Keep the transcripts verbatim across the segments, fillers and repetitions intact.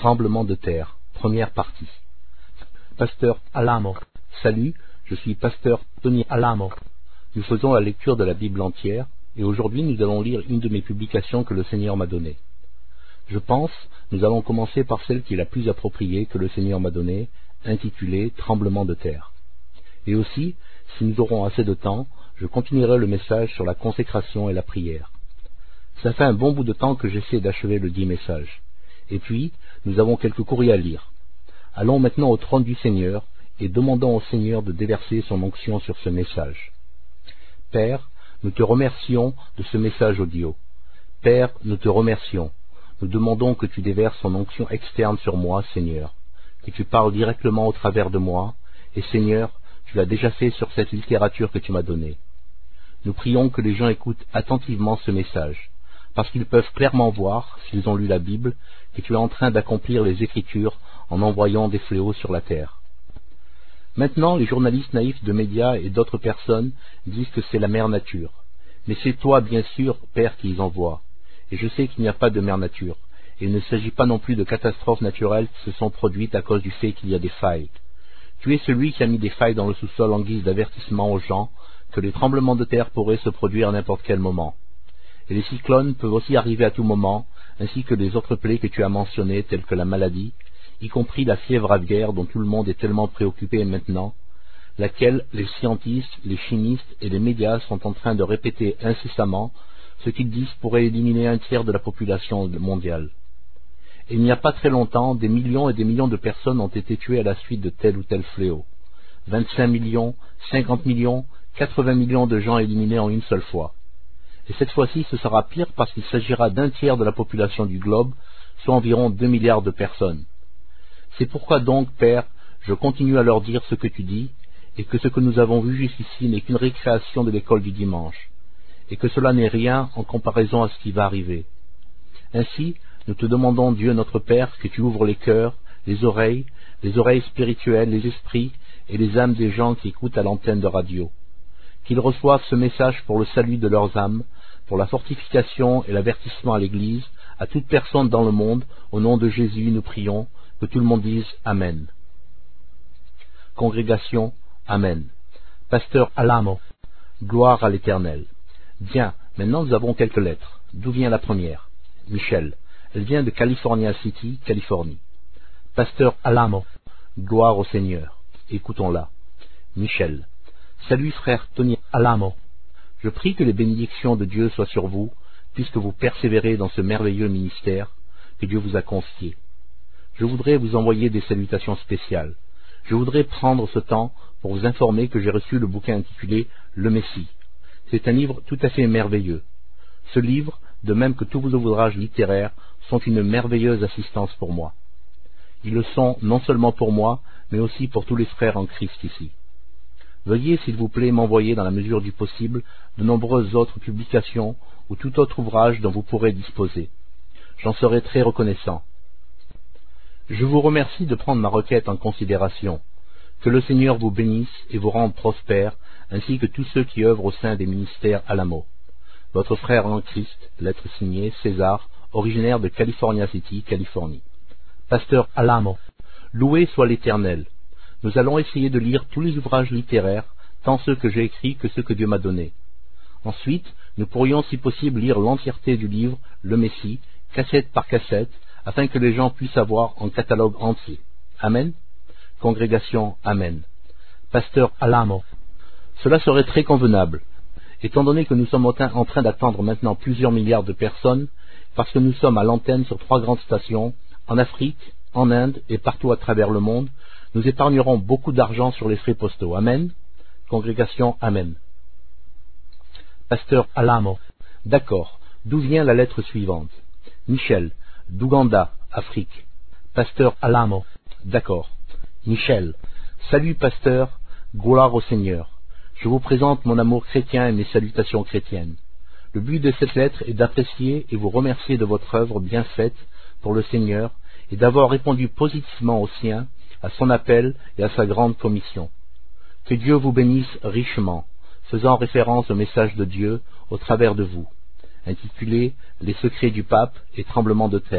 Tremblement de terre, première partie. Pasteur Alamo. Salut, je suis pasteur Tony Alamo. Nous faisons la lecture de la Bible entière, et aujourd'hui nous allons lire une de mes publications que le Seigneur m'a donnée. Je pense, nous allons commencer par celle qui est la plus appropriée que le Seigneur m'a donnée, intitulée Tremblement de terre. Et aussi, si nous aurons assez de temps, je continuerai le message sur la consécration et la prière. Ça fait un bon bout de temps que j'essaie d'achever le dit message. Et puis, nous avons quelques courriers à lire. Allons maintenant au trône du Seigneur et demandons au Seigneur de déverser son onction sur ce message. Père, nous te remercions de ce message audio. Père, nous te remercions. Nous demandons que tu déverses son onction externe sur moi, Seigneur, que tu parles directement au travers de moi, et Seigneur, tu l'as déjà fait sur cette littérature que tu m'as donnée. Nous prions que les gens écoutent attentivement ce message, parce qu'ils peuvent clairement voir, s'ils ont lu la Bible, que tu es en train d'accomplir les Écritures en envoyant des fléaux sur la terre. Maintenant, les journalistes naïfs de médias et d'autres personnes disent que c'est la mère nature. Mais c'est toi, bien sûr, Père, qui les envoie. Et je sais qu'il n'y a pas de mère nature. Et il ne s'agit pas non plus de catastrophes naturelles qui se sont produites à cause du fait qu'il y a des failles. Tu es celui qui a mis des failles dans le sous-sol en guise d'avertissement aux gens que les tremblements de terre pourraient se produire à n'importe quel moment. Et les cyclones peuvent aussi arriver à tout moment, ainsi que les autres plaies que tu as mentionnées, telles que la maladie, y compris la fièvre aviaire dont tout le monde est tellement préoccupé maintenant, laquelle les scientifiques, les chimistes et les médias sont en train de répéter incessamment, ce qu'ils disent pourrait éliminer un tiers de la population mondiale. Et il n'y a pas très longtemps, des millions et des millions de personnes ont été tuées à la suite de tel ou tel fléau. vingt-cinq millions, cinquante millions, quatre-vingts millions de gens éliminés en une seule fois. Et cette fois-ci, ce sera pire parce qu'il s'agira d'un tiers de la population du globe, soit environ deux milliards de personnes. C'est pourquoi donc, Père, je continue à leur dire ce que tu dis, et que ce que nous avons vu jusqu'ici n'est qu'une récréation de l'école du dimanche, et que cela n'est rien en comparaison à ce qui va arriver. Ainsi, nous te demandons, Dieu notre Père, que tu ouvres les cœurs, les oreilles, les oreilles spirituelles, les esprits et les âmes des gens qui écoutent à l'antenne de radio. Qu'ils reçoivent ce message pour le salut de leurs âmes, pour la fortification et l'avertissement à l'Église, à toute personne dans le monde, au nom de Jésus, nous prions, que tout le monde dise Amen. Congrégation, Amen. Pasteur Alamo, gloire à l'Éternel. Bien, maintenant nous avons quelques lettres. D'où vient la première? Michel. Elle vient de California City, Californie. Pasteur Alamo, gloire au Seigneur. Écoutons-la. Michel. Salut frère Tony Alamo. Je prie que les bénédictions de Dieu soient sur vous, puisque vous persévérez dans ce merveilleux ministère que Dieu vous a confié. Je voudrais vous envoyer des salutations spéciales. Je voudrais prendre ce temps pour vous informer que j'ai reçu le bouquin intitulé Le Messie. C'est un livre tout à fait merveilleux. Ce livre, de même que tous vos ouvrages littéraires, sont une merveilleuse assistance pour moi. Ils le sont non seulement pour moi, mais aussi pour tous les frères en Christ ici. Veuillez, s'il vous plaît, m'envoyer dans la mesure du possible de nombreuses autres publications ou tout autre ouvrage dont vous pourrez disposer. J'en serai très reconnaissant. Je vous remercie de prendre ma requête en considération. Que le Seigneur vous bénisse et vous rende prospère, ainsi que tous ceux qui œuvrent au sein des ministères Alamo. Votre frère en Christ, lettre signée César, originaire de California City, Californie. Pasteur Alamo, loué soit l'Éternel. Nous allons essayer de lire tous les ouvrages littéraires, tant ceux que j'ai écrits que ceux que Dieu m'a donnés. Ensuite, nous pourrions si possible lire l'entièreté du livre Le Messie, cassette par cassette, afin que les gens puissent avoir en catalogue entier. Amen. Congrégation, Amen. Pasteur Alamo, cela serait très convenable, étant donné que nous sommes en train d'attendre maintenant plusieurs milliards de personnes, parce que nous sommes à l'antenne sur trois grandes stations, en Afrique, en Inde et partout à travers le monde. Nous épargnerons beaucoup d'argent sur les frais postaux. Amen. Congrégation, Amen. Pasteur Alamo. D'accord. D'où vient la lettre suivante? Michel. D'Ouganda, Afrique. Pasteur Alamo. D'accord. Michel. Salut, pasteur. Gloire au Seigneur. Je vous présente mon amour chrétien et mes salutations chrétiennes. Le but de cette lettre est d'apprécier et vous remercier de votre œuvre bien faite pour le Seigneur et d'avoir répondu positivement au sien, à son appel et à sa grande commission. Que Dieu vous bénisse richement, faisant référence au message de Dieu au travers de vous, intitulé « Les secrets du pape et tremblement de terre ».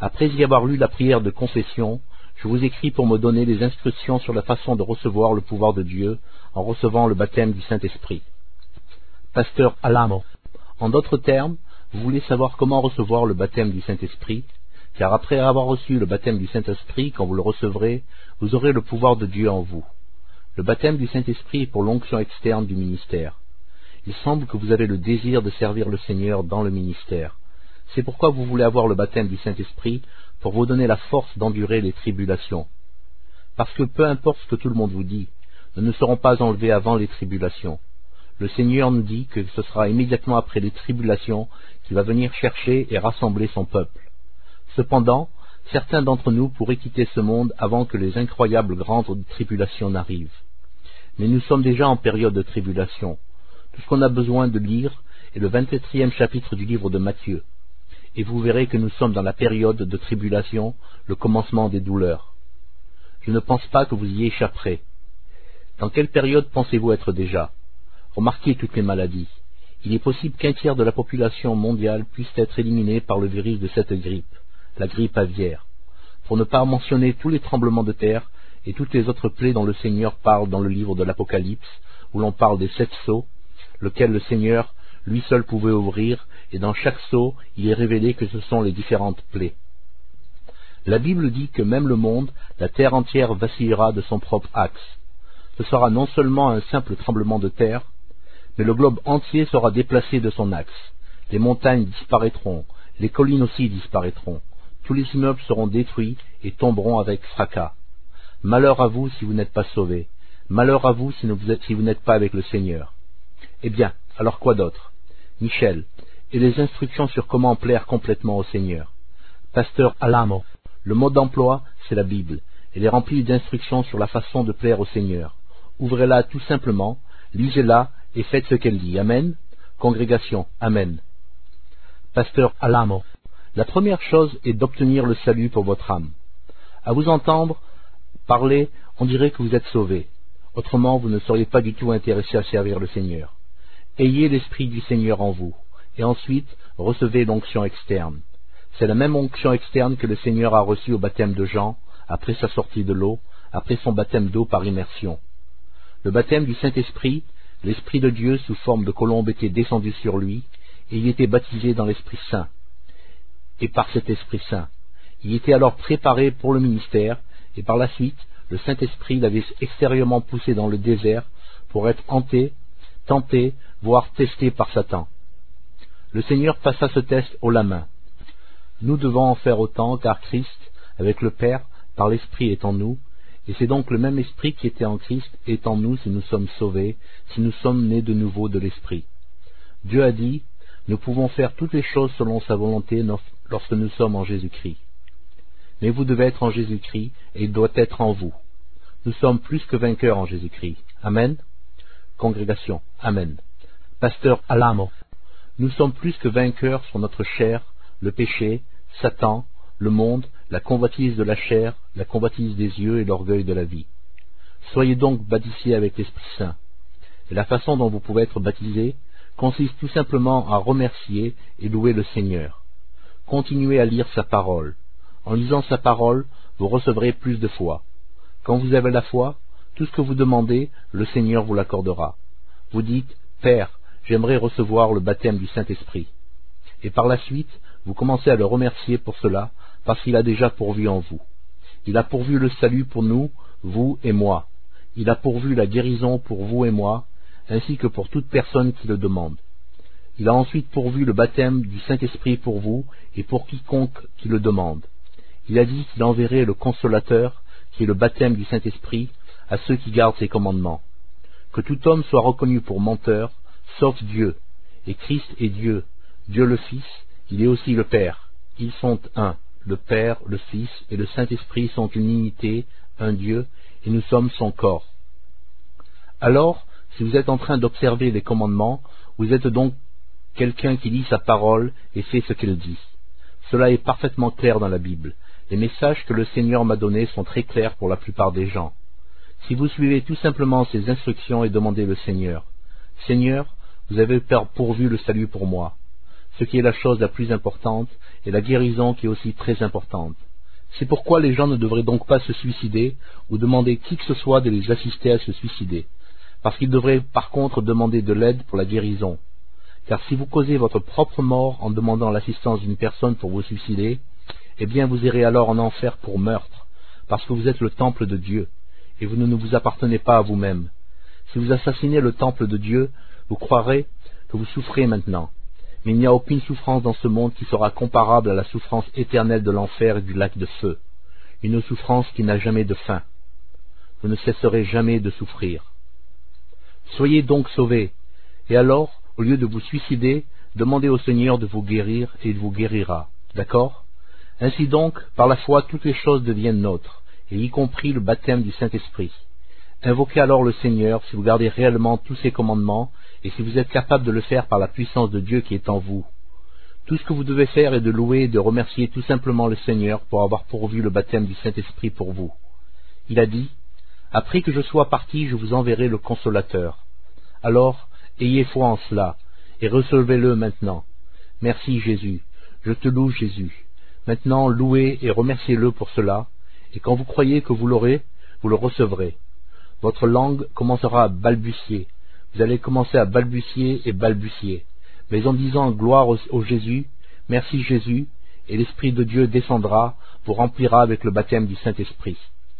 Après y avoir lu la prière de confession, je vous écris pour me donner des instructions sur la façon de recevoir le pouvoir de Dieu en recevant le baptême du Saint-Esprit. Pasteur Alamo. En d'autres termes, vous voulez savoir comment recevoir le baptême du Saint-Esprit, car après avoir reçu le baptême du Saint-Esprit, quand vous le recevrez, vous aurez le pouvoir de Dieu en vous. Le baptême du Saint-Esprit est pour l'onction externe du ministère. Il semble que vous avez le désir de servir le Seigneur dans le ministère. C'est pourquoi vous voulez avoir le baptême du Saint-Esprit pour vous donner la force d'endurer les tribulations. Parce que peu importe ce que tout le monde vous dit, nous ne serons pas enlevés avant les tribulations. Le Seigneur nous dit que ce sera immédiatement après les tribulations qu'il va venir chercher et rassembler son peuple. Cependant, certains d'entre nous pourraient quitter ce monde avant que les incroyables grandes tribulations n'arrivent. Mais nous sommes déjà en période de tribulation. Tout ce qu'on a besoin de lire est le vingt-quatrième chapitre du livre de Matthieu. Et vous verrez que nous sommes dans la période de tribulation, le commencement des douleurs. Je ne pense pas que vous y échapperez. Dans quelle période pensez-vous être déjà? Remarquez toutes les maladies. Il est possible qu'un tiers de la population mondiale puisse être éliminé par le virus de cette grippe, la grippe aviaire. Pour ne pas mentionner tous les tremblements de terre et toutes les autres plaies dont le Seigneur parle dans le livre de l'Apocalypse, où l'on parle des sept sceaux, lequel le Seigneur, lui seul, pouvait ouvrir, et dans chaque sceau, il est révélé que ce sont les différentes plaies. La Bible dit que même le monde, la terre entière vacillera de son propre axe. Ce sera non seulement un simple tremblement de terre, mais le globe entier sera déplacé de son axe. Les montagnes disparaîtront, les collines aussi disparaîtront. Tous les immeubles seront détruits et tomberont avec fracas. Malheur à vous si vous n'êtes pas sauvés. Malheur à vous si vous êtes, si vous n'êtes pas avec le Seigneur. Eh bien, alors quoi d'autre? Michel, et les instructions sur comment plaire complètement au Seigneur. Pasteur Alamo, le mot d'emploi, c'est la Bible. Elle est remplie d'instructions sur la façon de plaire au Seigneur. Ouvrez-la tout simplement, lisez-la et faites ce qu'elle dit. Amen. Congrégation, Amen. Pasteur Alamo, la première chose est d'obtenir le salut pour votre âme. À vous entendre parler, on dirait que vous êtes sauvé. Autrement, vous ne seriez pas du tout intéressé à servir le Seigneur. Ayez l'Esprit du Seigneur en vous, et ensuite recevez l'onction externe. C'est la même onction externe que le Seigneur a reçue au baptême de Jean, après sa sortie de l'eau, après son baptême d'eau par immersion. Le baptême du Saint-Esprit, l'Esprit de Dieu sous forme de colombe était descendu sur lui, et il était baptisé dans l'Esprit Saint, et par cet Esprit Saint. Il était alors préparé pour le ministère, et par la suite, le Saint-Esprit l'avait extérieurement poussé dans le désert pour être hanté, tenté, voire testé par Satan. Le Seigneur passa ce test haut la main. Nous devons en faire autant, car Christ, avec le Père, par l'Esprit est en nous, et c'est donc le même Esprit qui était en Christ est en nous si nous sommes sauvés, si nous sommes nés de nouveau de l'Esprit. Dieu a dit, nous pouvons faire toutes les choses selon sa volonté lorsque nous sommes en Jésus-Christ. Mais vous devez être en Jésus-Christ, et il doit être en vous. Nous sommes plus que vainqueurs en Jésus-Christ. Amen. Congrégation, Amen. Pasteur Alamo, nous sommes plus que vainqueurs sur notre chair, le péché, Satan, le monde, la convoitise de la chair, la convoitise des yeux et l'orgueil de la vie. Soyez donc baptisés avec l'Esprit Saint. Et la façon dont vous pouvez être baptisés consiste tout simplement à remercier et louer le Seigneur. Continuez à lire sa parole. En lisant sa parole, vous recevrez plus de foi. Quand vous avez la foi, tout ce que vous demandez, le Seigneur vous l'accordera. Vous dites, Père, j'aimerais recevoir le baptême du Saint-Esprit. Et par la suite, vous commencez à le remercier pour cela, parce qu'il a déjà pourvu en vous. Il a pourvu le salut pour nous, vous et moi. Il a pourvu la guérison pour vous et moi, ainsi que pour toute personne qui le demande. Il a ensuite pourvu le baptême du Saint-Esprit pour vous et pour quiconque qui le demande. Il a dit qu'il enverrait le Consolateur, qui est le baptême du Saint-Esprit, à ceux qui gardent ses commandements. Que tout homme soit reconnu pour menteur, sauf Dieu. Et Christ est Dieu, Dieu le Fils, il est aussi le Père. Ils sont un. Le Père, le Fils et le Saint-Esprit sont une unité, un Dieu, et nous sommes son corps. Alors, si vous êtes en train d'observer les commandements, vous êtes donc quelqu'un qui lit sa parole et fait ce qu'elle dit. Cela est parfaitement clair dans la Bible. Les messages que le Seigneur m'a donnés sont très clairs pour la plupart des gens. Si vous suivez tout simplement ces instructions et demandez le Seigneur, « Seigneur, vous avez pourvu le salut pour moi. ce qui est la chose la plus importante, et la guérison qui est aussi très importante. C'est pourquoi les gens ne devraient donc pas se suicider ou demander qui que ce soit de les assister à se suicider, parce qu'ils devraient par contre demander de l'aide pour la guérison. Car si vous causez votre propre mort en demandant l'assistance d'une personne pour vous suicider, eh bien vous irez alors en enfer pour meurtre, parce que vous êtes le temple de Dieu, et vous ne vous appartenez pas à vous-même. Si vous assassinez le temple de Dieu, vous croirez que vous souffrez maintenant. Mais il n'y a aucune souffrance dans ce monde qui sera comparable à la souffrance éternelle de l'enfer et du lac de feu. Une souffrance qui n'a jamais de fin. Vous ne cesserez jamais de souffrir. Soyez donc sauvés. Et alors, au lieu de vous suicider, demandez au Seigneur de vous guérir et il vous guérira. D'accord? Ainsi donc, par la foi, toutes les choses deviennent nôtres, et y compris le baptême du Saint-Esprit. Invoquez alors le Seigneur si vous gardez réellement tous ses commandements et si vous êtes capable de le faire par la puissance de Dieu qui est en vous. Tout ce que vous devez faire est de louer et de remercier tout simplement le Seigneur pour avoir pourvu le baptême du Saint-Esprit pour vous. Il a dit, « Après que je sois parti, je vous enverrai le Consolateur. Alors, ayez foi en cela, et recevez-le maintenant. Merci Jésus, je te loue Jésus. Maintenant, louez et remerciez-le pour cela, et quand vous croyez que vous l'aurez, vous le recevrez. Votre langue commencera à balbutier. Vous allez commencer à balbutier et balbutier. Mais en disant gloire au, au Jésus, merci Jésus, et l'Esprit de Dieu descendra, vous remplira avec le baptême du Saint-Esprit. »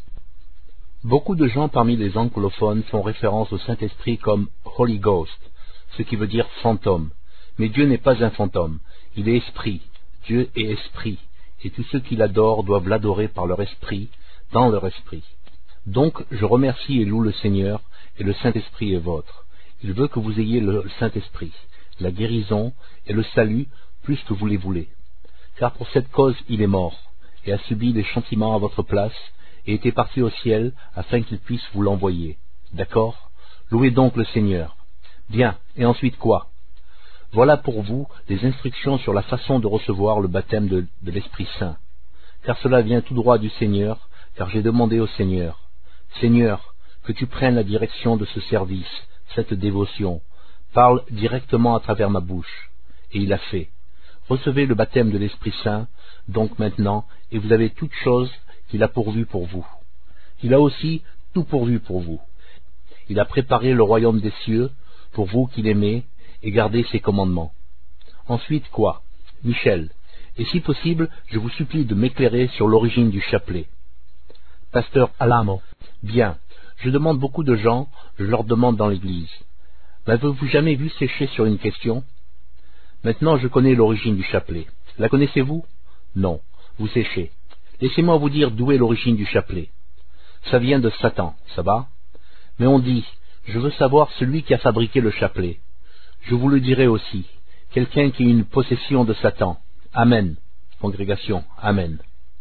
Beaucoup de gens parmi les anglophones font référence au Saint-Esprit comme Holy Ghost, ce qui veut dire fantôme. Mais Dieu n'est pas un fantôme, il est esprit. Dieu est esprit, et tous ceux qui l'adorent doivent l'adorer par leur esprit, dans leur esprit. Donc, je remercie et loue le Seigneur, et le Saint-Esprit est vôtre. Il veut que vous ayez le Saint-Esprit, la guérison et le salut plus que vous les voulez. Car pour cette cause il est mort, et a subi des châtiments à votre place, et était parti au ciel, afin qu'il puisse vous l'envoyer. D'accord? Louez donc le Seigneur. Bien, et ensuite quoi? Voilà pour vous des instructions sur la façon de recevoir le baptême de, de l'Esprit Saint. Car cela vient tout droit du Seigneur, car j'ai demandé au Seigneur, « Seigneur, que tu prennes la direction de ce service, cette dévotion. Parle directement à travers ma bouche. » Et il a fait. Recevez le baptême de l'Esprit Saint, donc maintenant, et vous avez toutes choses qu'il a pourvues pour vous. Il a aussi tout pourvu pour vous. Il a préparé le royaume des cieux, pour vous qui l'aimez, et gardez ses commandements. Ensuite quoi? Michel. Et si possible, je vous supplie de m'éclairer sur l'origine du chapelet. Pasteur Alamo. Bien. Je demande beaucoup de gens, je leur demande dans l'église. M'avez-vous jamais vu sécher sur une question? Maintenant je connais l'origine du chapelet. La connaissez-vous? Non. Vous séchez. Laissez-moi vous dire d'où est l'origine du chapelet. Ça vient de Satan, ça va? Mais on dit, je veux savoir celui qui a fabriqué le chapelet. Je vous le dirai aussi, quelqu'un qui a une possession de Satan. Amen. Congrégation, Amen.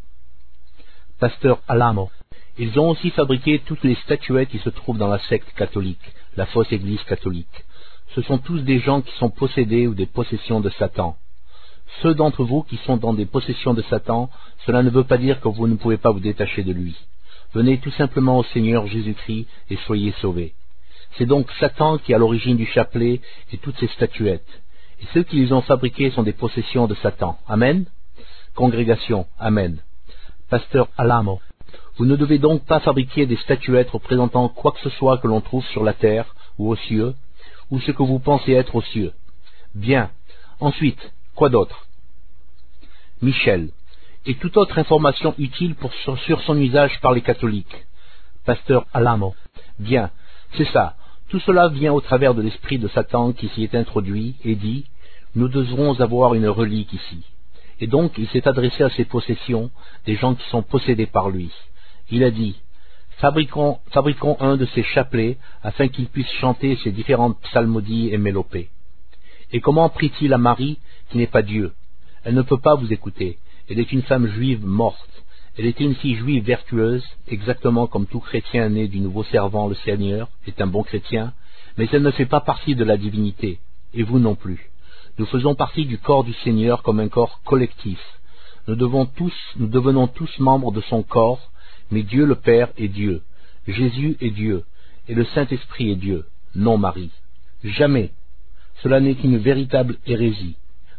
Pasteur Alamo. Ils ont aussi fabriqué toutes les statuettes qui se trouvent dans la secte catholique, la fausse église catholique. Ce sont tous des gens qui sont possédés ou des possessions de Satan. Ceux d'entre vous qui sont dans des possessions de Satan, cela ne veut pas dire que vous ne pouvez pas vous détacher de lui. Venez tout simplement au Seigneur Jésus-Christ et soyez sauvés. C'est donc Satan qui est à l'origine du chapelet et toutes ces statuettes. Et ceux qui les ont fabriquées sont des possessions de Satan. Amen. Congrégation, Amen. Pasteur Alamo. Vous ne devez donc pas fabriquer des statuettes représentant quoi que ce soit que l'on trouve sur la terre ou aux cieux, ou ce que vous pensez être aux cieux. Bien. Ensuite, quoi d'autre? Michel. Et toute autre information utile pour, sur, sur son usage par les catholiques. Pasteur Alamo. Bien. C'est ça. Tout cela vient au travers de l'esprit de Satan qui s'y est introduit et dit, nous devrons avoir une relique ici. Et donc il s'est adressé à ses possessions, des gens qui sont possédés par lui. Il a dit, fabriquons, fabriquons un de ces chapelets afin qu'il puisse chanter ces différentes psalmodies et mélopées. Et comment prie-t-il à Marie qui n'est pas Dieu? Elle ne peut pas vous écouter. Elle est une femme juive morte. Elle était une fille juive vertueuse, exactement comme tout chrétien né du nouveau servant le Seigneur est un bon chrétien, mais elle ne fait pas partie de la divinité, et vous non plus. Nous faisons partie du corps du Seigneur comme un corps collectif. Nous devons tous, nous devenons tous membres de son corps, mais Dieu le Père est Dieu, Jésus est Dieu, et le Saint-Esprit est Dieu, non Marie. Jamais. Cela n'est qu'une véritable hérésie.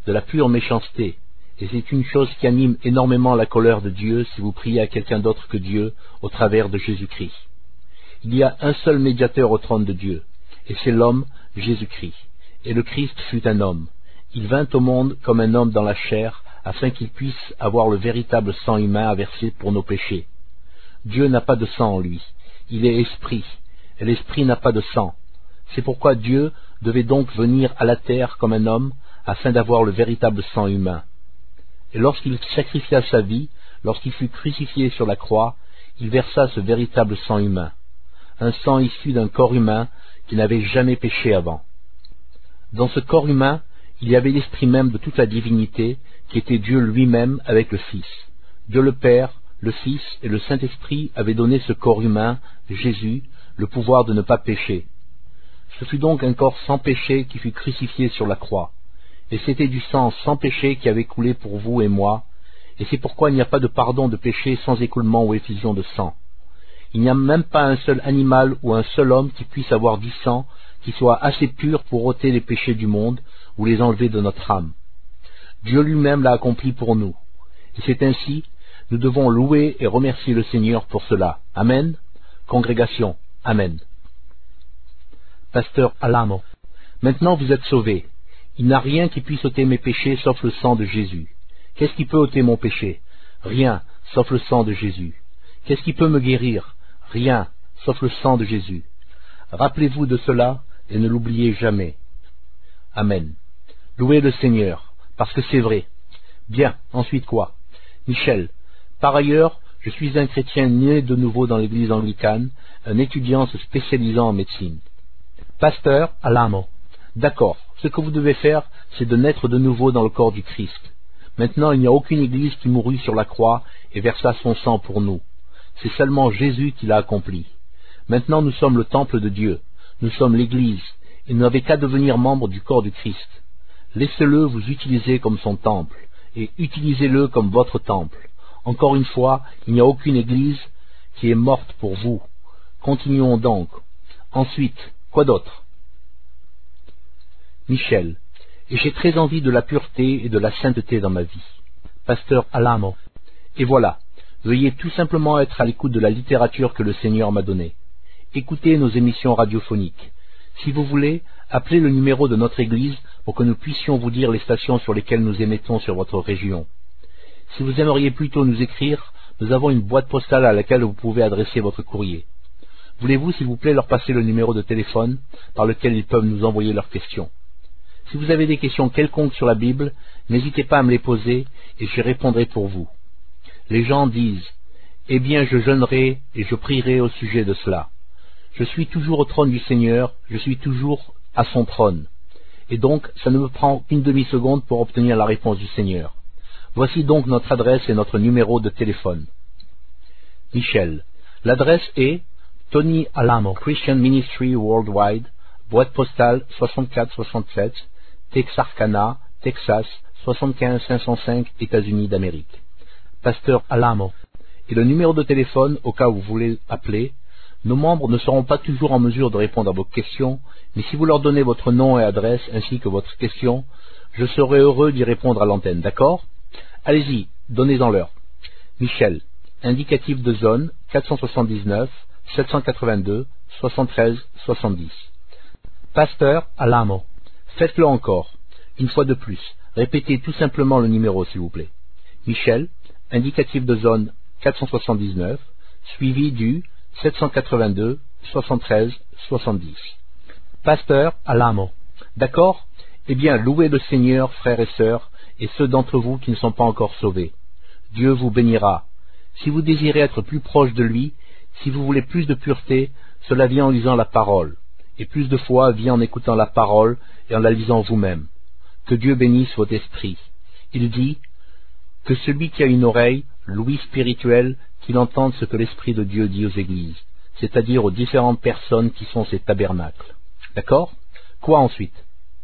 de la pure méchanceté, et c'est une chose qui anime énormément la colère de Dieu si vous priez à quelqu'un d'autre que Dieu au travers de Jésus-Christ. Il y a un seul médiateur au trône de Dieu, et c'est l'homme Jésus-Christ. Et le Christ fut un homme. Il vint au monde comme un homme dans la chair, afin qu'il puisse avoir le véritable sang humain à verser pour nos péchés. Dieu n'a pas de sang en lui. Il est esprit, et l'esprit n'a pas de sang. C'est pourquoi Dieu devait donc venir à la terre comme un homme, afin d'avoir le véritable sang humain. Et lorsqu'il sacrifia sa vie, lorsqu'il fut crucifié sur la croix, il versa ce véritable sang humain, un sang issu d'un corps humain qui n'avait jamais péché avant. Dans ce corps humain, il y avait l'esprit même de toute la divinité, qui était Dieu lui-même avec le Fils. Dieu le Père, le Fils et le Saint-Esprit avaient donné ce corps humain, Jésus, le pouvoir de ne pas pécher. Ce fut donc un corps sans péché qui fut crucifié sur la croix. Et c'était du sang sans péché qui avait coulé pour vous et moi, et c'est pourquoi il n'y a pas de pardon de péché sans écoulement ou effusion de sang. Il n'y a même pas un seul animal ou un seul homme qui puisse avoir du sang qui soit assez pur pour ôter les péchés du monde ou les enlever de notre âme. Dieu lui-même l'a accompli pour nous. Et c'est ainsi, nous devons louer et remercier le Seigneur pour cela. Amen. Congrégation, Amen. Pasteur Alamo. Maintenant vous êtes sauvés. Il n'y a rien qui puisse ôter mes péchés sauf le sang de Jésus. Qu'est-ce qui peut ôter mon péché? Rien, sauf le sang de Jésus. Qu'est-ce qui peut me guérir? Rien, sauf le sang de Jésus. Rappelez-vous de cela et ne l'oubliez jamais. Amen. Louez le Seigneur, parce que c'est vrai. Bien, ensuite quoi? Michel. Par ailleurs, je suis un chrétien né de nouveau dans l'église anglicane, un étudiant se spécialisant en médecine. Pasteur Alamo. D'accord. Ce que vous devez faire, c'est de naître de nouveau dans le corps du Christ. Maintenant, il n'y a aucune église qui mourut sur la croix et versa son sang pour nous. C'est seulement Jésus qui l'a accompli. Maintenant, nous sommes le temple de Dieu. Nous sommes l'église, et vous n'avez qu'à devenir membre du corps du Christ. Laissez-le vous utiliser comme son temple, et utilisez-le comme votre temple. Encore une fois, il n'y a aucune église qui est morte pour vous. Continuons donc. Ensuite, quoi d'autre? Michel. Et j'ai très envie de la pureté et de la sainteté dans ma vie. Pasteur Alamo. Et voilà, veuillez tout simplement être à l'écoute de la littérature que le Seigneur m'a donnée. Écoutez nos émissions radiophoniques. Si vous voulez, appelez le numéro de notre église pour que nous puissions vous dire les stations sur lesquelles nous émettons sur votre région. Si vous aimeriez plutôt nous écrire, nous avons une boîte postale à laquelle vous pouvez adresser votre courrier. Voulez-vous, s'il vous plaît, leur passer le numéro de téléphone par lequel ils peuvent nous envoyer leurs questions? Si vous avez des questions quelconques sur la Bible, n'hésitez pas à me les poser et je répondrai pour vous. Les gens disent « Eh bien, je jeûnerai et je prierai au sujet de cela. » Je suis toujours au trône du Seigneur, je suis toujours à son trône. Et donc, ça ne me prend qu'une demi-seconde pour obtenir la réponse du Seigneur. Voici donc notre adresse et notre numéro de téléphone. Michel. L'adresse est Tony Alamo, Christian Ministry Worldwide, boîte postale soixante-quatre soixante-sept, Texarkana, Texas, soixante-quinze cinq cent cinq, États-Unis d'Amérique. Pasteur Alamo. Et le numéro de téléphone au cas où vous voulez appeler. Nos membres ne seront pas toujours en mesure de répondre à vos questions, mais si vous leur donnez votre nom et adresse ainsi que votre question, je serai heureux d'y répondre à l'antenne, d'accord? Allez-y, donnez-en leur. Michel. Indicatif de zone quatre cent soixante-dix-neuf, sept cent quatre-vingt-deux, soixante-treize, soixante-dix. Pasteur Alamo. Faites-le encore. Une fois de plus. Répétez tout simplement le numéro, s'il vous plaît. Michel. Indicatif de zone quatre cent soixante-dix-neuf, suivi du sept cent quatre-vingt-deux, soixante-treize, soixante-dix. Pasteur Alamo. D'accord? Eh bien, louez le Seigneur, frères et sœurs, et ceux d'entre vous qui ne sont pas encore sauvés. Dieu vous bénira. Si vous désirez être plus proche de lui, si vous voulez plus de pureté, cela vient en lisant la parole. Et plus de foi vient en écoutant la parole et en la lisant vous-même. Que Dieu bénisse votre esprit. Il dit que celui qui a une oreille, l'ouïe spirituelle, qu'il entende ce que l'Esprit de Dieu dit aux églises, c'est-à-dire aux différentes personnes qui sont ces tabernacles. D'accord? Quoi ensuite?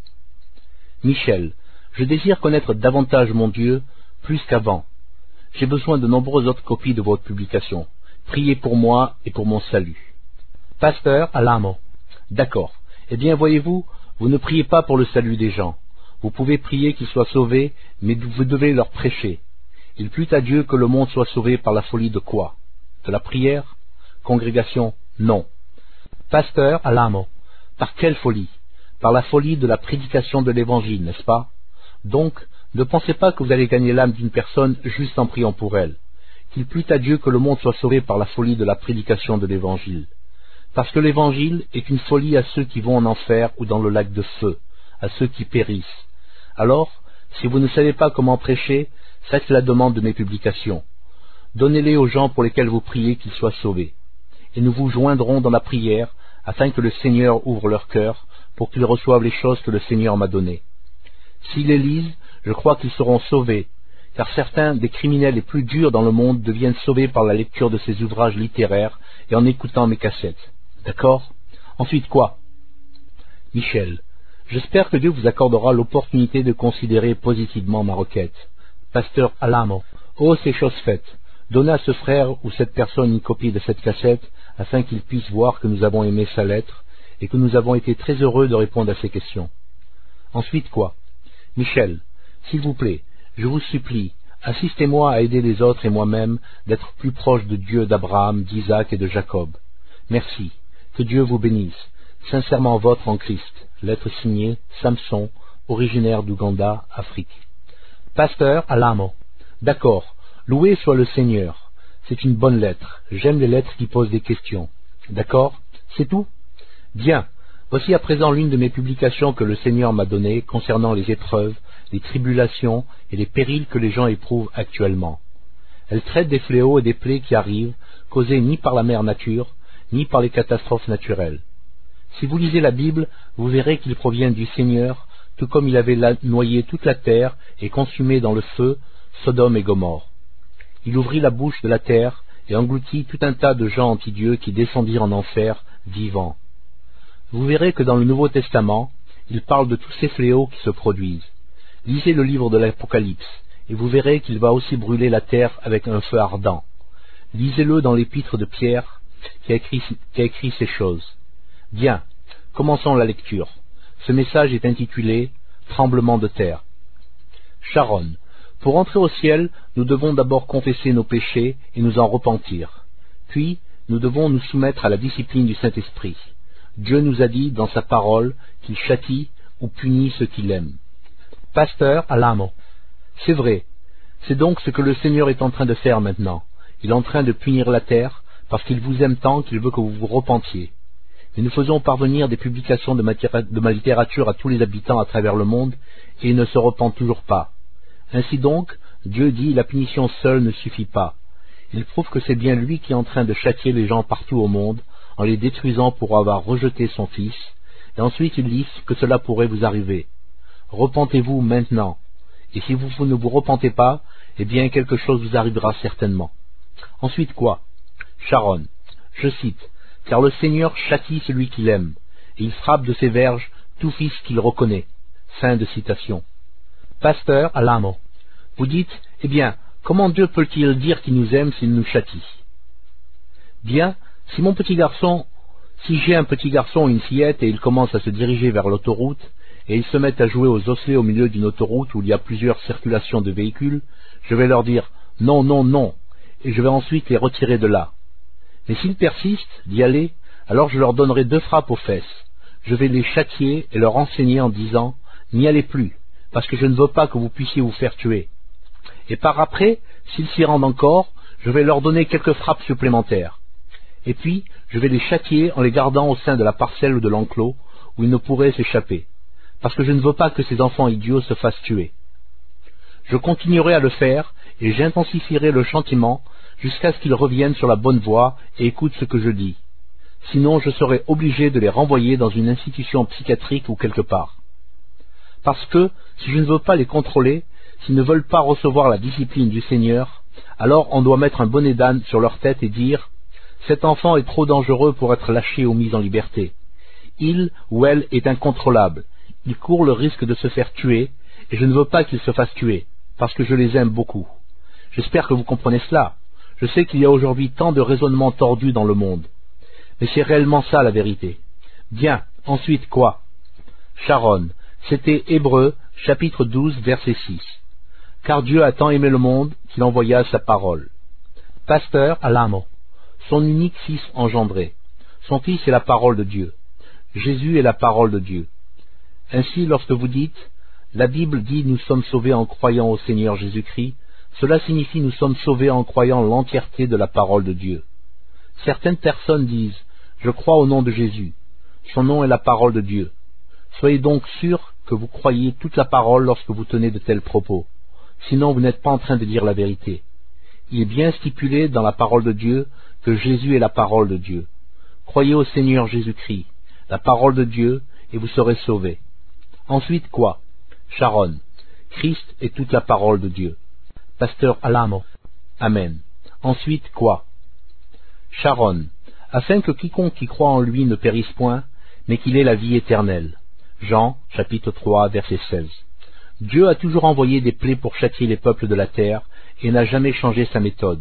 Michel. Je désire connaître davantage mon Dieu, plus qu'avant. J'ai besoin de nombreuses autres copies de votre publication. Priez pour moi et pour mon salut. Pasteur Alamo. D'accord. Eh bien, voyez-vous, vous ne priez pas pour le salut des gens. Vous pouvez prier qu'ils soient sauvés, mais vous devez leur prêcher. Il plut à Dieu que le monde soit sauvé par la folie de quoi? De la prière? Congrégation, non. Pasteur Alamo, par quelle folie? Par la folie de la prédication de l'Évangile, n'est-ce pas? Donc, ne pensez pas que vous allez gagner l'âme d'une personne juste en priant pour elle. Qu'il plut à Dieu que le monde soit sauvé par la folie de la prédication de l'Évangile. Parce que l'Évangile est une folie à ceux qui vont en enfer ou dans le lac de feu, à ceux qui périssent. Alors, si vous ne savez pas comment prêcher, faites la demande de mes publications. Donnez-les aux gens pour lesquels vous priez qu'ils soient sauvés. Et nous vous joindrons dans la prière, afin que le Seigneur ouvre leur cœur, pour qu'ils reçoivent les choses que le Seigneur m'a données. S'ils les lisent, je crois qu'ils seront sauvés, car certains des criminels les plus durs dans le monde deviennent sauvés par la lecture de ces ouvrages littéraires et en écoutant mes cassettes. D'accord? Ensuite quoi? Michel, j'espère que Dieu vous accordera l'opportunité de considérer positivement ma requête. Pasteur Alamo, oh, c'est chose faite. Donnez à ce frère ou cette personne une copie de cette cassette, afin qu'il puisse voir que nous avons aimé sa lettre, et que nous avons été très heureux de répondre à ses questions. Ensuite quoi? Michel, s'il vous plaît, je vous supplie, assistez-moi à aider les autres et moi-même d'être plus proches de Dieu d'Abraham, d'Isaac et de Jacob. Merci. Que Dieu vous bénisse. Sincèrement votre en Christ. Lettre signée Samson, originaire d'Ouganda, Afrique. Pasteur Alamo. D'accord. Loué soit le Seigneur. C'est une bonne lettre. J'aime les lettres qui posent des questions. D'accord? C'est tout? Bien. Voici à présent l'une de mes publications que le Seigneur m'a donnée concernant les épreuves, les tribulations et les périls que les gens éprouvent actuellement. Elle traite des fléaux et des plaies qui arrivent, causés ni par la mère nature, ni par les catastrophes naturelles. Si vous lisez la Bible, vous verrez qu'ils proviennent du Seigneur, tout comme il avait noyé toute la terre et consumé dans le feu Sodome et Gomorrhe. Il ouvrit la bouche de la terre et engloutit tout un tas de gens anti-Dieu qui descendirent en enfer, vivants. Vous verrez que dans le Nouveau Testament, il parle de tous ces fléaux qui se produisent. Lisez le livre de l'Apocalypse, et vous verrez qu'il va aussi brûler la terre avec un feu ardent. Lisez-le dans l'épître de Pierre, qui a écrit, qui a écrit ces choses. Bien, commençons la lecture. Ce message est intitulé « Tremblement de terre ». Sharon, pour entrer au ciel, nous devons d'abord confesser nos péchés et nous en repentir. Puis, nous devons nous soumettre à la discipline du Saint-Esprit. Dieu nous a dit dans sa parole qu'il châtie ou punit ceux qu'il aime. Pasteur Alamo. C'est vrai. C'est donc ce que le Seigneur est en train de faire maintenant. Il est en train de punir la terre parce qu'il vous aime tant qu'il veut que vous vous repentiez. Mais nous faisons parvenir des publications de, matière, de ma littérature à tous les habitants à travers le monde et ils ne se repentent toujours pas. Ainsi donc, Dieu dit la punition seule ne suffit pas. Il prouve que c'est bien lui qui est en train de châtier les gens partout au monde en les détruisant pour avoir rejeté son Fils, et ensuite il dit que cela pourrait vous arriver. Repentez-vous maintenant, et si vous, vous ne vous repentez pas, eh bien quelque chose vous arrivera certainement. Ensuite quoi? Sharon, je cite, « Car le Seigneur châtie celui qu'il aime, et il frappe de ses verges tout fils qu'il reconnaît. » Fin de citation. Pasteur Alamo, vous dites, eh bien, comment Dieu peut-il dire qu'il nous aime s'il nous châtie? Bien, si mon petit garçon, si j'ai un petit garçon ou une fillette et ils commencent à se diriger vers l'autoroute, et ils se mettent à jouer aux osselets au milieu d'une autoroute où il y a plusieurs circulations de véhicules, je vais leur dire « non, non, non », et je vais ensuite les retirer de là. Mais s'ils persistent d'y aller, alors je leur donnerai deux frappes aux fesses. Je vais les châtier et leur enseigner en disant « n'y allez plus, parce que je ne veux pas que vous puissiez vous faire tuer. » Et par après, s'ils s'y rendent encore, je vais leur donner quelques frappes supplémentaires. Et puis, je vais les châtier en les gardant au sein de la parcelle ou de l'enclos, où ils ne pourraient s'échapper, parce que je ne veux pas que ces enfants idiots se fassent tuer. Je continuerai à le faire, et j'intensifierai le châtiment jusqu'à ce qu'ils reviennent sur la bonne voie et écoutent ce que je dis. Sinon, je serai obligé de les renvoyer dans une institution psychiatrique ou quelque part. Parce que, si je ne veux pas les contrôler, s'ils ne veulent pas recevoir la discipline du Seigneur, alors on doit mettre un bonnet d'âne sur leur tête et dire « Cet enfant est trop dangereux pour être lâché ou mis en liberté. Il ou elle est incontrôlable. Il court le risque de se faire tuer, et je ne veux pas qu'il se fasse tuer, parce que je les aime beaucoup. J'espère que vous comprenez cela. Je sais qu'il y a aujourd'hui tant de raisonnements tordus dans le monde. Mais c'est réellement ça la vérité. Bien, ensuite quoi? Sharon, c'était Hébreux, chapitre douze, verset six. Car Dieu a tant aimé le monde qu'il envoya sa parole. Pasteur Alamo, son unique fils engendré. Son fils est la parole de Dieu. Jésus est la parole de Dieu. Ainsi, lorsque vous dites « La Bible dit nous sommes sauvés en croyant au Seigneur Jésus-Christ », cela signifie nous sommes sauvés en croyant l'entièreté de la parole de Dieu. Certaines personnes disent « Je crois au nom de Jésus ». Son nom est la parole de Dieu. Soyez donc sûrs que vous croyez toute la parole lorsque vous tenez de tels propos. Sinon, vous n'êtes pas en train de dire la vérité. Il est bien stipulé dans la parole de Dieu que Jésus est la parole de Dieu. Croyez au Seigneur Jésus-Christ, la parole de Dieu, et vous serez sauvés. Ensuite quoi? Sharon. Christ est toute la parole de Dieu. Pasteur Alamo. Amen. Ensuite quoi? Sharon. Afin que quiconque qui croit en lui ne périsse point, mais qu'il ait la vie éternelle. Jean, chapitre trois, verset seize. Dieu a toujours envoyé des plaies pour châtier les peuples de la terre, et n'a jamais changé sa méthode.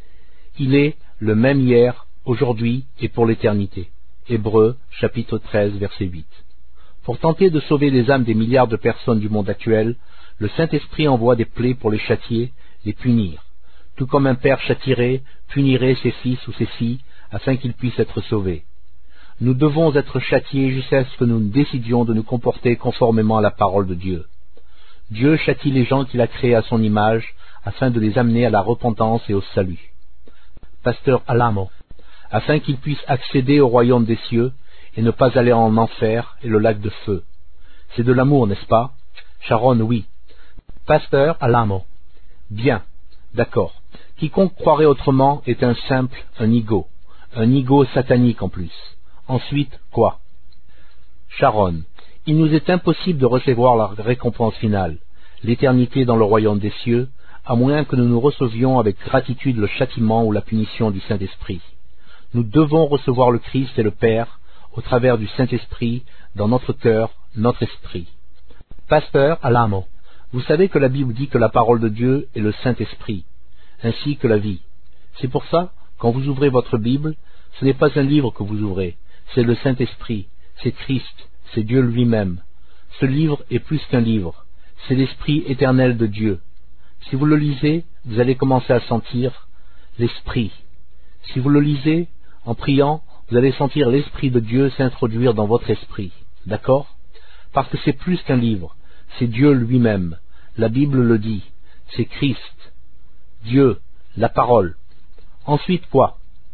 Il est le même hier, aujourd'hui et pour l'éternité. Hébreux, chapitre treize, verset huit. Pour tenter de sauver les âmes des milliards de personnes du monde actuel, le Saint-Esprit envoie des plaies pour les châtier, les punir. Tout comme un père châtierait, punirait ses fils ou ses filles, afin qu'ils puissent être sauvés. Nous devons être châtiés jusqu'à ce que nous décidions de nous comporter conformément à la parole de Dieu. Dieu châtie les gens qu'il a créés à son image, afin de les amener à la repentance et au salut. Pasteur Alamo, afin qu'ils puissent accéder au royaume des cieux, et ne pas aller en enfer et le lac de feu. C'est de l'amour, n'est-ce pas? Sharon, oui. Pasteur Alamo. Bien, d'accord. Quiconque croirait autrement est un simple, un ego. Un ego satanique en plus. Ensuite, quoi? Sharon. Il nous est impossible de recevoir la récompense finale, l'éternité dans le royaume des cieux, à moins que nous nous recevions avec gratitude le châtiment ou la punition du Saint-Esprit. Nous devons recevoir le Christ et le Père, au travers du Saint-Esprit, dans notre cœur, notre esprit. Pasteur Alamo, vous savez que la Bible dit que la parole de Dieu est le Saint-Esprit, ainsi que la vie. C'est pour ça, quand vous ouvrez votre Bible, ce n'est pas un livre que vous ouvrez, c'est le Saint-Esprit, c'est Christ, c'est Dieu lui-même. Ce livre est plus qu'un livre, c'est l'Esprit éternel de Dieu. Si vous le lisez, vous allez commencer à sentir l'Esprit. Si vous le lisez, en priant, vous allez sentir l'Esprit de Dieu s'introduire dans votre esprit. D'accord? Parce que c'est plus qu'un livre, c'est Dieu lui-même. La Bible le dit, c'est Christ, Dieu, la parole. Ensuite quoi?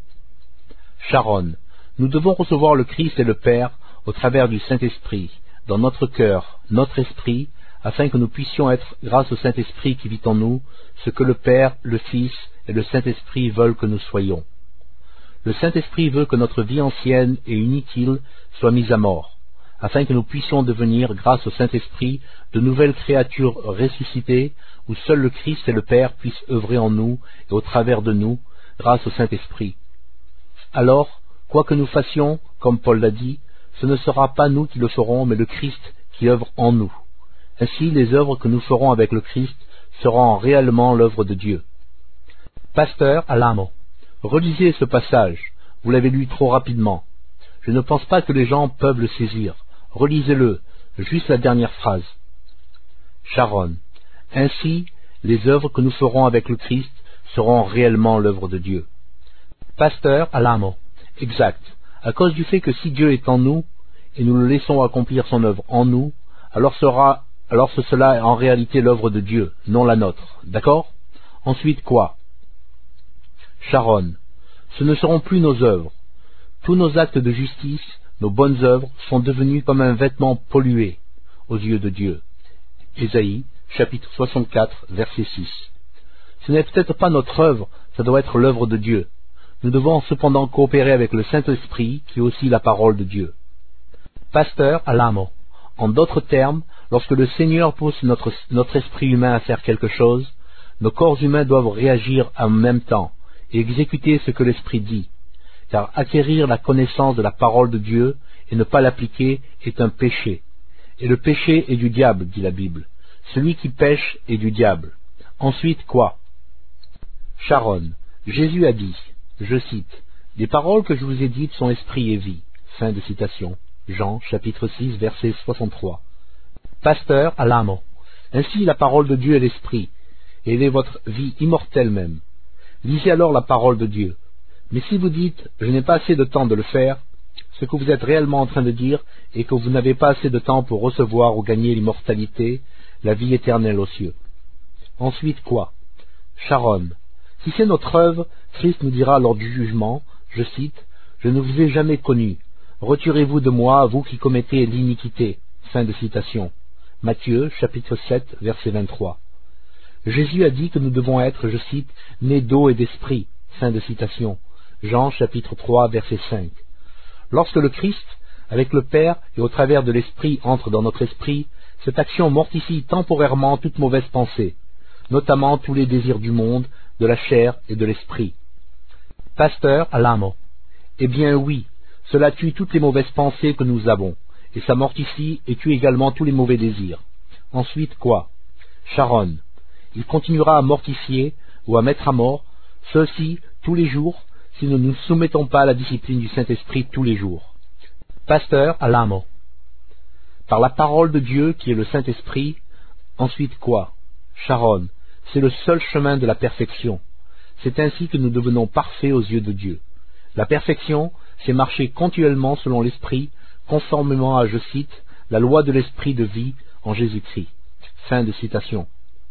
Sharon. Nous devons recevoir le Christ et le Père au travers du Saint-Esprit, dans notre cœur, notre esprit, afin que nous puissions être, grâce au Saint-Esprit qui vit en nous, ce que le Père, le Fils et le Saint-Esprit veulent que nous soyons. Le Saint-Esprit veut que notre vie ancienne et inutile soit mise à mort, afin que nous puissions devenir, grâce au Saint-Esprit, de nouvelles créatures ressuscitées, où seul le Christ et le Père puissent œuvrer en nous et au travers de nous, grâce au Saint-Esprit. Alors, quoi que nous fassions, comme Paul l'a dit, ce ne sera pas nous qui le ferons, mais le Christ qui œuvre en nous. Ainsi, les œuvres que nous ferons avec le Christ seront réellement l'œuvre de Dieu. Pasteur Alamo, relisez ce passage, vous l'avez lu trop rapidement. Je ne pense pas que les gens peuvent le saisir. Relisez-le, juste la dernière phrase. Sharon. Ainsi, les œuvres que nous ferons avec le Christ seront réellement l'œuvre de Dieu. Pasteur Alamo. Exact. À cause du fait que si Dieu est en nous, et nous le laissons accomplir son œuvre en nous, alors sera, alors ce cela est en réalité l'œuvre de Dieu, non la nôtre. D'accord? Ensuite quoi? Sharon. Ce ne seront plus nos œuvres. Tous nos actes de justice, nos bonnes œuvres, sont devenus comme un vêtement pollué aux yeux de Dieu. Ésaïe, chapitre soixante-quatre, verset six. Ce n'est peut-être pas notre œuvre, ça doit être l'œuvre de Dieu. Nous devons cependant coopérer avec le Saint-Esprit, qui est aussi la parole de Dieu. Pasteur Alamo. En d'autres termes, lorsque le Seigneur pousse notre, notre esprit humain à faire quelque chose, nos corps humains doivent réagir en même temps et exécuter ce que l'Esprit dit. Car acquérir la connaissance de la parole de Dieu et ne pas l'appliquer est un péché. Et le péché est du diable, dit la Bible. Celui qui pêche est du diable. Ensuite quoi? Sharon. Jésus a dit, je cite, « Les paroles que je vous ai dites sont esprit et vie. » Fin de citation. Jean, chapitre six, verset soixante-trois. Pasteur à l'âme. Ainsi la parole de Dieu est l'esprit, et elle est votre vie immortelle même. Lisez alors la parole de Dieu. Mais si vous dites « je n'ai pas assez de temps de le faire », ce que vous êtes réellement en train de dire est que vous n'avez pas assez de temps pour recevoir ou gagner l'immortalité, la vie éternelle aux cieux. Ensuite quoi? Sharon. Si c'est notre œuvre, Christ nous dira lors du jugement, je cite, « Je ne vous ai jamais connu. Retirez-vous de moi, vous qui commettez l'iniquité. » Fin de citation. Matthieu, chapitre sept, verset vingt-trois. Jésus a dit que nous devons être, je cite, « nés d'eau et d'esprit. » Fin de citation. Jean, chapitre trois, verset cinq. Lorsque le Christ, avec le Père et au travers de l'Esprit, entre dans notre esprit, cette action mortifie temporairement toute mauvaise pensée, notamment tous les désirs du monde, de la chair et de l'esprit. Pasteur à l'âme. Eh bien oui, cela tue toutes les mauvaises pensées que nous avons, et ça mortifie et tue également tous les mauvais désirs. Ensuite quoi? Sharon. Il continuera à mortifier ou à mettre à mort ceux-ci tous les jours si nous ne nous soumettons pas à la discipline du Saint-Esprit tous les jours. Pasteur à l'âme. Par la parole de Dieu qui est le Saint-Esprit, ensuite quoi? Sharon. C'est le seul chemin de la perfection. C'est ainsi que nous devenons parfaits aux yeux de Dieu. La perfection, c'est marcher continuellement selon l'Esprit, conformément à, je cite, la loi de l'Esprit de vie en Jésus-Christ. Fin de citation.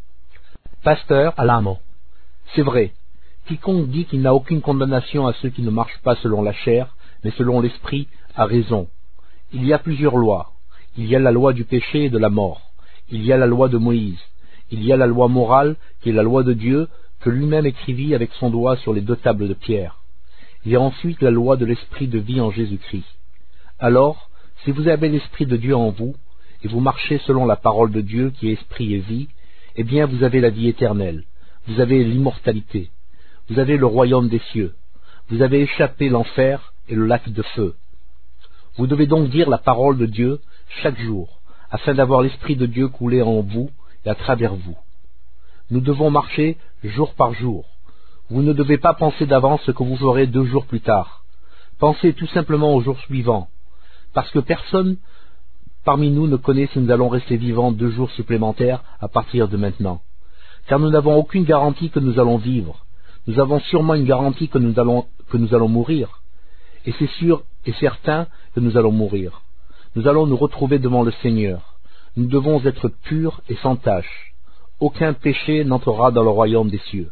Pasteur à l'âme. C'est vrai. Quiconque dit qu'il n'a aucune condamnation à ceux qui ne marchent pas selon la chair, mais selon l'Esprit, a raison. Il y a plusieurs lois. Il y a la loi du péché et de la mort. Il y a la loi de Moïse. Il y a la loi morale, qui est la loi de Dieu, que lui-même écrivit avec son doigt sur les deux tables de pierre. Il y a ensuite la loi de l'Esprit de vie en Jésus-Christ. Alors, si vous avez l'Esprit de Dieu en vous, et vous marchez selon la parole de Dieu qui est Esprit et vie, eh bien vous avez la vie éternelle, vous avez l'immortalité, vous avez le royaume des cieux, vous avez échappé l'enfer et le lac de feu. Vous devez donc dire la parole de Dieu chaque jour, afin d'avoir l'Esprit de Dieu couler en vous et à travers vous. Nous devons marcher jour par jour. Vous ne devez pas penser d'avance ce que vous ferez deux jours plus tard. Pensez tout simplement au jour suivant, parce que personne parmi nous ne connaît si nous allons rester vivants deux jours supplémentaires à partir de maintenant. Car nous n'avons aucune garantie que nous allons vivre. Nous avons sûrement une garantie que nous allons, que nous allons mourir. Et c'est sûr et certain que nous allons mourir. Nous allons nous retrouver devant le Seigneur. Nous devons être purs et sans tache. Aucun péché n'entrera dans le royaume des cieux.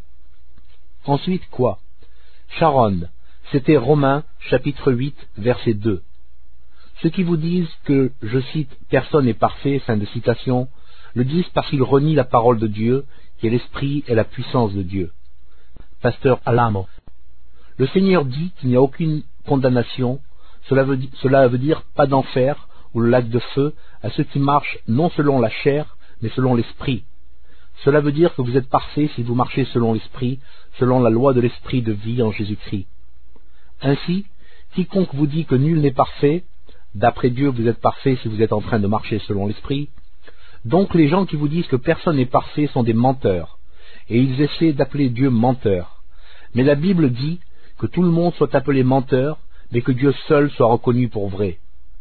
Ensuite quoi? Sharon, c'était Romains chapitre huit, verset deux. Ceux qui vous disent que, je cite, « personne n'est parfait », fin de citation, le disent parce qu'ils renient la parole de Dieu, qui est l'Esprit et la puissance de Dieu. Pasteur Alamo. Le Seigneur dit qu'il n'y a aucune condamnation, cela veut, cela veut dire pas d'enfer ou le lac de feu à ceux qui marchent non selon la chair, mais selon l'Esprit. Cela veut dire que vous êtes parfaits si vous marchez selon l'Esprit, selon la loi de l'Esprit de vie en Jésus-Christ. Ainsi, quiconque vous dit que nul n'est parfait, d'après Dieu vous êtes parfait si vous êtes en train de marcher selon l'Esprit. Donc les gens qui vous disent que personne n'est parfait sont des menteurs, et ils essaient d'appeler Dieu menteur. Mais la Bible dit que tout le monde soit appelé menteur, mais que Dieu seul soit reconnu pour vrai.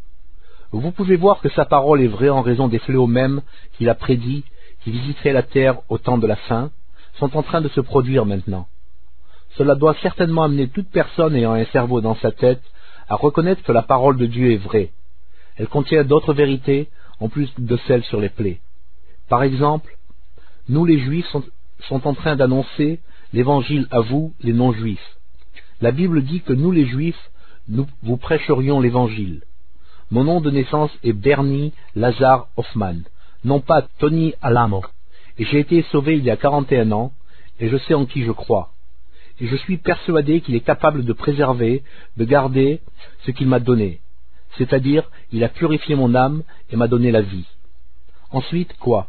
Vous pouvez voir que sa parole est vraie en raison des fléaux mêmes qu'il a prédits, qui visiteraient la terre au temps de la fin, sont en train de se produire maintenant. Cela doit certainement amener toute personne ayant un cerveau dans sa tête à reconnaître que la parole de Dieu est vraie. Elle contient d'autres vérités, en plus de celles sur les plaies. Par exemple, nous les Juifs sont, sont en train d'annoncer l'évangile à vous, les non-Juifs. La Bible dit que nous les Juifs, nous vous prêcherions l'évangile. Mon nom de naissance est Bernie Lazare Hoffman, non pas Tony Alamo, et j'ai été sauvé il y a quarante et un ans, et je sais en qui je crois. Et je suis persuadé qu'il est capable de préserver, de garder ce qu'il m'a donné. C'est-à-dire, il a purifié mon âme et m'a donné la vie. Ensuite, quoi?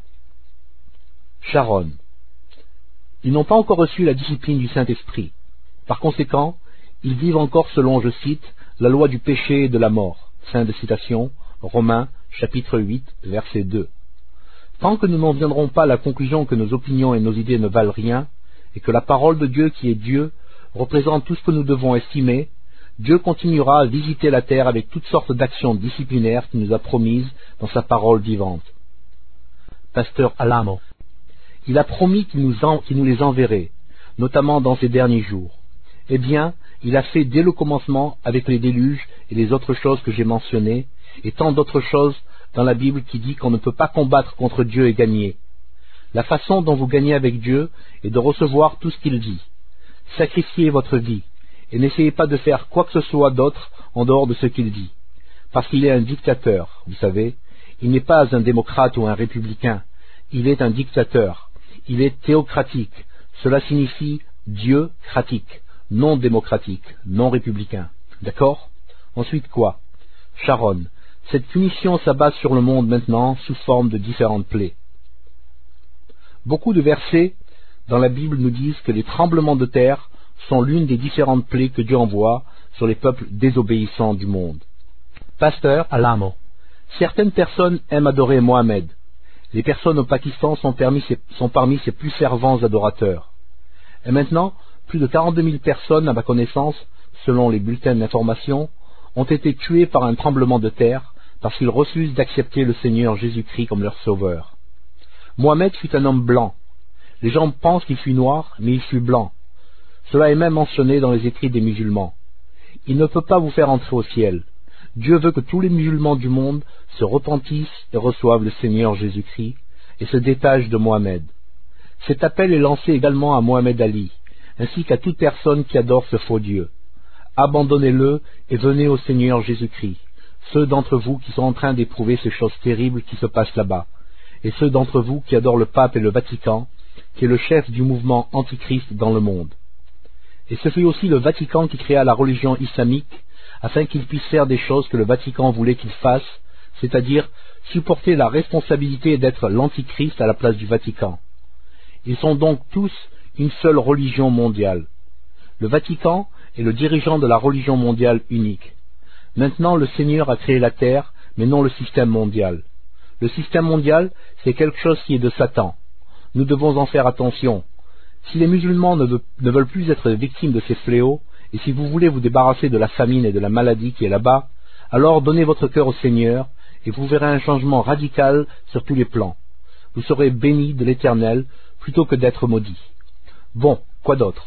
Sharon. Ils n'ont pas encore reçu la discipline du Saint-Esprit. Par conséquent, ils vivent encore selon, je cite, la loi du péché et de la mort. Fin de citation, Romains, chapitre huit, verset deux. Tant que nous n'en viendrons pas à la conclusion que nos opinions et nos idées ne valent rien, et que la parole de Dieu qui est Dieu représente tout ce que nous devons estimer, Dieu continuera à visiter la terre avec toutes sortes d'actions disciplinaires qu'il nous a promises dans sa parole vivante. pasteur Alamo. Il a promis qu'il nous, en, qu'il nous les enverrait, notamment dans ces derniers jours. Eh bien, il a fait dès le commencement avec les déluges et les autres choses que j'ai mentionnées, et tant d'autres choses dans la Bible qui dit qu'on ne peut pas combattre contre Dieu et gagner. La façon dont vous gagnez avec Dieu est de recevoir tout ce qu'il dit. Sacrifiez votre vie, et n'essayez pas de faire quoi que ce soit d'autre en dehors de ce qu'il dit. Parce qu'il est un dictateur, vous savez. Il n'est pas un démocrate ou un républicain. Il est un dictateur. Il est théocratique. Cela signifie Dieu cratique, non démocratique, non républicain. D'accord? Ensuite quoi? Sharon. Cette punition s'abat sur le monde maintenant sous forme de différentes plaies. Beaucoup de versets dans la Bible nous disent que les tremblements de terre sont l'une des différentes plaies que Dieu envoie sur les peuples désobéissants du monde. Pasteur Alamo. Certaines personnes aiment adorer Mohamed. Les personnes au Pakistan sont, permis, sont parmi ses plus fervents adorateurs. Et maintenant, plus de quarante-deux mille personnes, à ma connaissance, selon les bulletins d'information, ont été tuées par un tremblement de terre parce qu'ils refusent d'accepter le Seigneur Jésus-Christ comme leur sauveur. Mohamed fut un homme blanc. Les gens pensent qu'il fut noir, mais il fut blanc. Cela est même mentionné dans les écrits des musulmans. Il ne peut pas vous faire entrer au ciel. Dieu veut que tous les musulmans du monde se repentissent et reçoivent le Seigneur Jésus-Christ et se détachent de Mohamed. Cet appel est lancé également à Mohamed Ali, ainsi qu'à toute personne qui adore ce faux Dieu. Abandonnez-le et venez au Seigneur Jésus-Christ, ceux d'entre vous qui sont en train d'éprouver ces choses terribles qui se passent là-bas, et ceux d'entre vous qui adorent le pape et le Vatican, qui est le chef du mouvement antichrist dans le monde. Et ce fut aussi le Vatican qui créa la religion islamique, afin qu'il puisse faire des choses que le Vatican voulait qu'il fasse, c'est-à-dire supporter la responsabilité d'être l'antichrist à la place du Vatican. Ils sont donc tous une seule religion mondiale. Le Vatican est le dirigeant de la religion mondiale unique. Maintenant, le Seigneur a créé la terre, mais non le système mondial. Le système mondial, c'est quelque chose qui est de Satan. Nous devons en faire attention. Si les musulmans ne, veut, ne veulent plus être victimes de ces fléaux, et si vous voulez vous débarrasser de la famine et de la maladie qui est là-bas, alors donnez votre cœur au Seigneur, et vous verrez un changement radical sur tous les plans. Vous serez bénis de l'Éternel, plutôt que d'être maudits. Bon, quoi d'autre?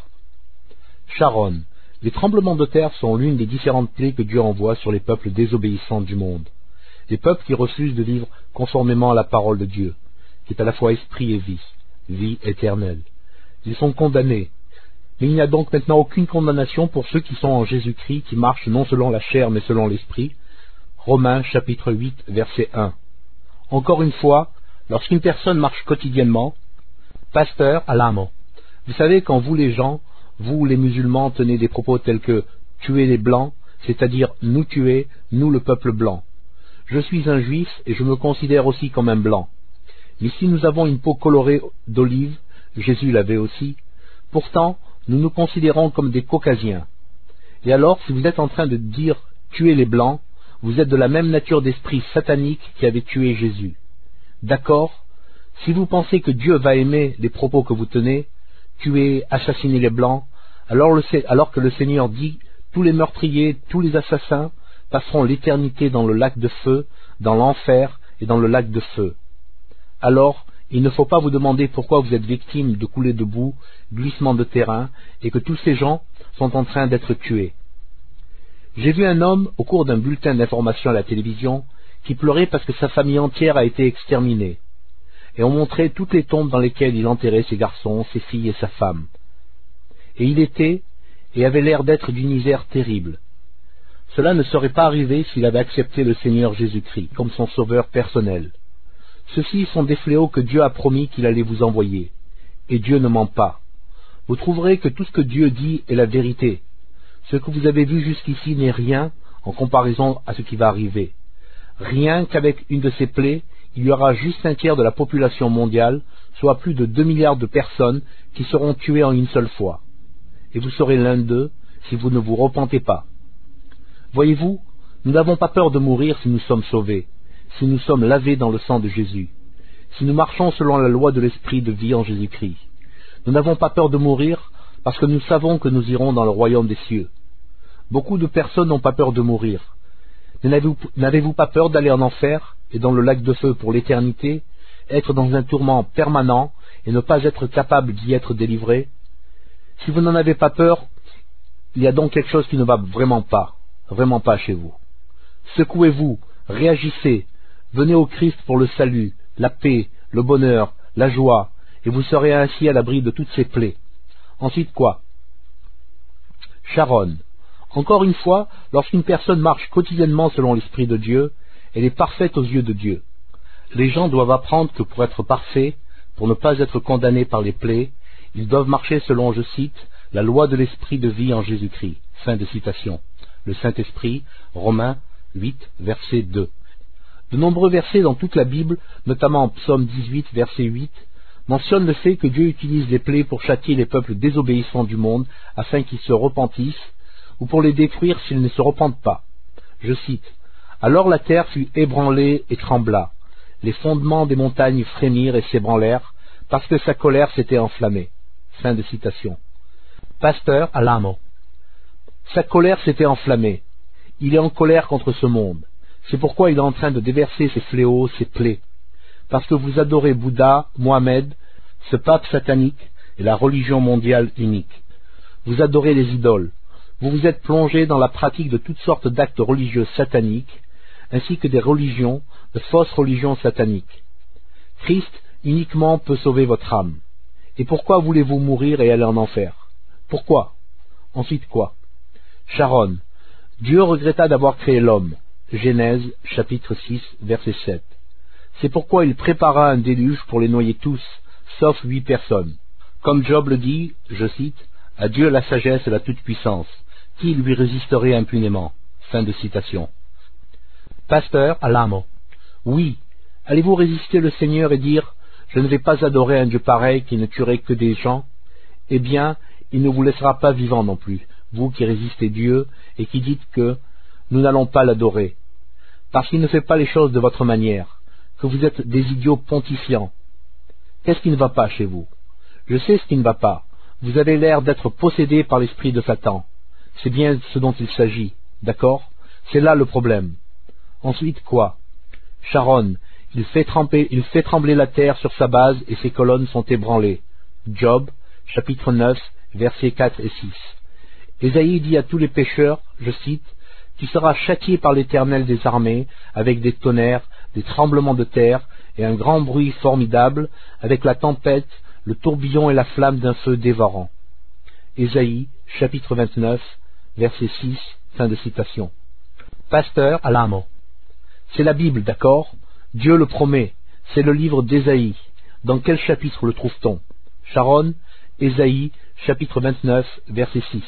Sharon. Les tremblements de terre sont l'une des différentes plaies que Dieu envoie sur les peuples désobéissants du monde. Les peuples qui refusent de vivre conformément à la parole de Dieu, qui est à la fois esprit et vie, vie éternelle. Ils sont condamnés. Mais il n'y a donc maintenant aucune condamnation pour ceux qui sont en Jésus-Christ, qui marchent non selon la chair mais selon l'esprit. Romains chapitre huit, verset un. Encore une fois, lorsqu'une personne marche quotidiennement, pasteur Alamo. Vous savez, quand vous les gens, vous les musulmans, tenez des propos tels que « tuer les blancs », c'est-à-dire « nous tuer, nous le peuple blanc ». Je suis un juif et je me considère aussi comme un blanc. Mais si nous avons une peau colorée d'olive, Jésus l'avait aussi, pourtant nous nous considérons comme des caucasiens. Et alors, si vous êtes en train de dire « tuer les blancs », vous êtes de la même nature d'esprit satanique qui avait tué Jésus. D'accord? Si vous pensez que Dieu va aimer les propos que vous tenez, tuer, assassiner les blancs, alors, le, alors que le Seigneur dit « tous les meurtriers, tous les assassins passeront l'éternité dans le lac de feu, dans l'enfer et dans le lac de feu ». Alors, il ne faut pas vous demander pourquoi vous êtes victime de coulées de boue, glissements de terrain, et que tous ces gens sont en train d'être tués. J'ai vu un homme, au cours d'un bulletin d'information à la télévision, qui pleurait parce que sa famille entière a été exterminée. Et on montrait toutes les tombes dans lesquelles il enterrait ses garçons, ses filles et sa femme. Et il était, et avait l'air d'être d'une misère terrible. Cela ne serait pas arrivé s'il avait accepté le Seigneur Jésus-Christ comme son sauveur personnel. Ceux-ci sont des fléaux que Dieu a promis qu'il allait vous envoyer. Et Dieu ne ment pas. Vous trouverez que tout ce que Dieu dit est la vérité. Ce que vous avez vu jusqu'ici n'est rien en comparaison à ce qui va arriver. Rien qu'avec une de ces plaies, il y aura juste un tiers de la population mondiale, soit plus de deux milliards de personnes qui seront tuées en une seule fois. Et vous serez l'un d'eux si vous ne vous repentez pas. Voyez-vous, nous n'avons pas peur de mourir si nous sommes sauvés, si nous sommes lavés dans le sang de Jésus, si nous marchons selon la loi de l'esprit de vie en Jésus-Christ. Nous n'avons pas peur de mourir parce que nous savons que nous irons dans le royaume des cieux. Beaucoup de personnes n'ont pas peur de mourir. Mais n'avez-vous, n'avez-vous pas peur d'aller en enfer et dans le lac de feu pour l'éternité, être dans un tourment permanent et ne pas être capable d'y être délivré? Si vous n'en avez pas peur, il y a donc quelque chose qui ne va vraiment pas, vraiment pas chez vous. Secouez-vous, réagissez, venez au Christ pour le salut, la paix, le bonheur, la joie, et vous serez ainsi à l'abri de toutes ces plaies. Ensuite quoi? Sharon. Encore une fois, lorsqu'une personne marche quotidiennement selon l'Esprit de Dieu, elle est parfaite aux yeux de Dieu. Les gens doivent apprendre que pour être parfaits, pour ne pas être condamnés par les plaies, ils doivent marcher selon, je cite, la loi de l'Esprit de vie en Jésus-Christ. Fin de citation. Le Saint-Esprit, Romains huit, verset deux. De nombreux versets dans toute la Bible, notamment en Psaume dix-huit, verset huit, mentionnent le fait que Dieu utilise les plaies pour châtier les peuples désobéissants du monde afin qu'ils se repentissent, ou pour les détruire s'ils ne se repentent pas. Je cite, « Alors la terre fut ébranlée et trembla, les fondements des montagnes frémirent et s'ébranlèrent, parce que sa colère s'était enflammée. » Fin de citation. Pasteur Alamo. Sa colère s'était enflammée. Il est en colère contre ce monde. C'est pourquoi il est en train de déverser ses fléaux, ses plaies. Parce que vous adorez Bouddha, Mohamed, ce pape satanique et la religion mondiale unique. Vous adorez les idoles. Vous vous êtes plongé dans la pratique de toutes sortes d'actes religieux sataniques, ainsi que des religions, de fausses religions sataniques. Christ uniquement peut sauver votre âme. Et pourquoi voulez-vous mourir et aller en enfer? Pourquoi? Ensuite quoi? Sharon. Dieu regretta d'avoir créé l'homme. Genèse, chapitre six, verset sept. C'est pourquoi il prépara un déluge pour les noyer tous, sauf huit personnes. Comme Job le dit, je cite, « À Dieu la sagesse et la toute-puissance. Qui lui résisterait impunément ?» Fin de citation. Pasteur Alamo. Oui, allez-vous résister le Seigneur et dire « Je ne vais pas adorer un Dieu pareil qui ne tuerait que des gens ?» Eh bien, il ne vous laissera pas vivant non plus, vous qui résistez Dieu et qui dites que nous n'allons pas l'adorer, parce qu'il ne fait pas les choses de votre manière, que vous êtes des idiots pontifiants. Qu'est-ce qui ne va pas chez vous? Je sais ce qui ne va pas. Vous avez l'air d'être possédé par l'esprit de Satan. C'est bien ce dont il s'agit, d'accord? C'est là le problème. Ensuite quoi? Sharon, il fait, tremper, il fait trembler la terre sur sa base et ses colonnes sont ébranlées. Job, chapitre neuf, versets quatre et six. Ésaïe dit à tous les pécheurs, je cite, « Tu seras châtié par l'Éternel des armées, avec des tonnerres, des tremblements de terre, et un grand bruit formidable, avec la tempête, le tourbillon et la flamme d'un feu dévorant. » Ésaïe, chapitre vingt-neuf, verset six, fin de citation. Pasteur Alamo. C'est la Bible, d'accord? Dieu le promet. C'est le livre d'Ésaïe. Dans quel chapitre le trouve-t-on? Sharon, Ésaïe, chapitre vingt-neuf, verset six.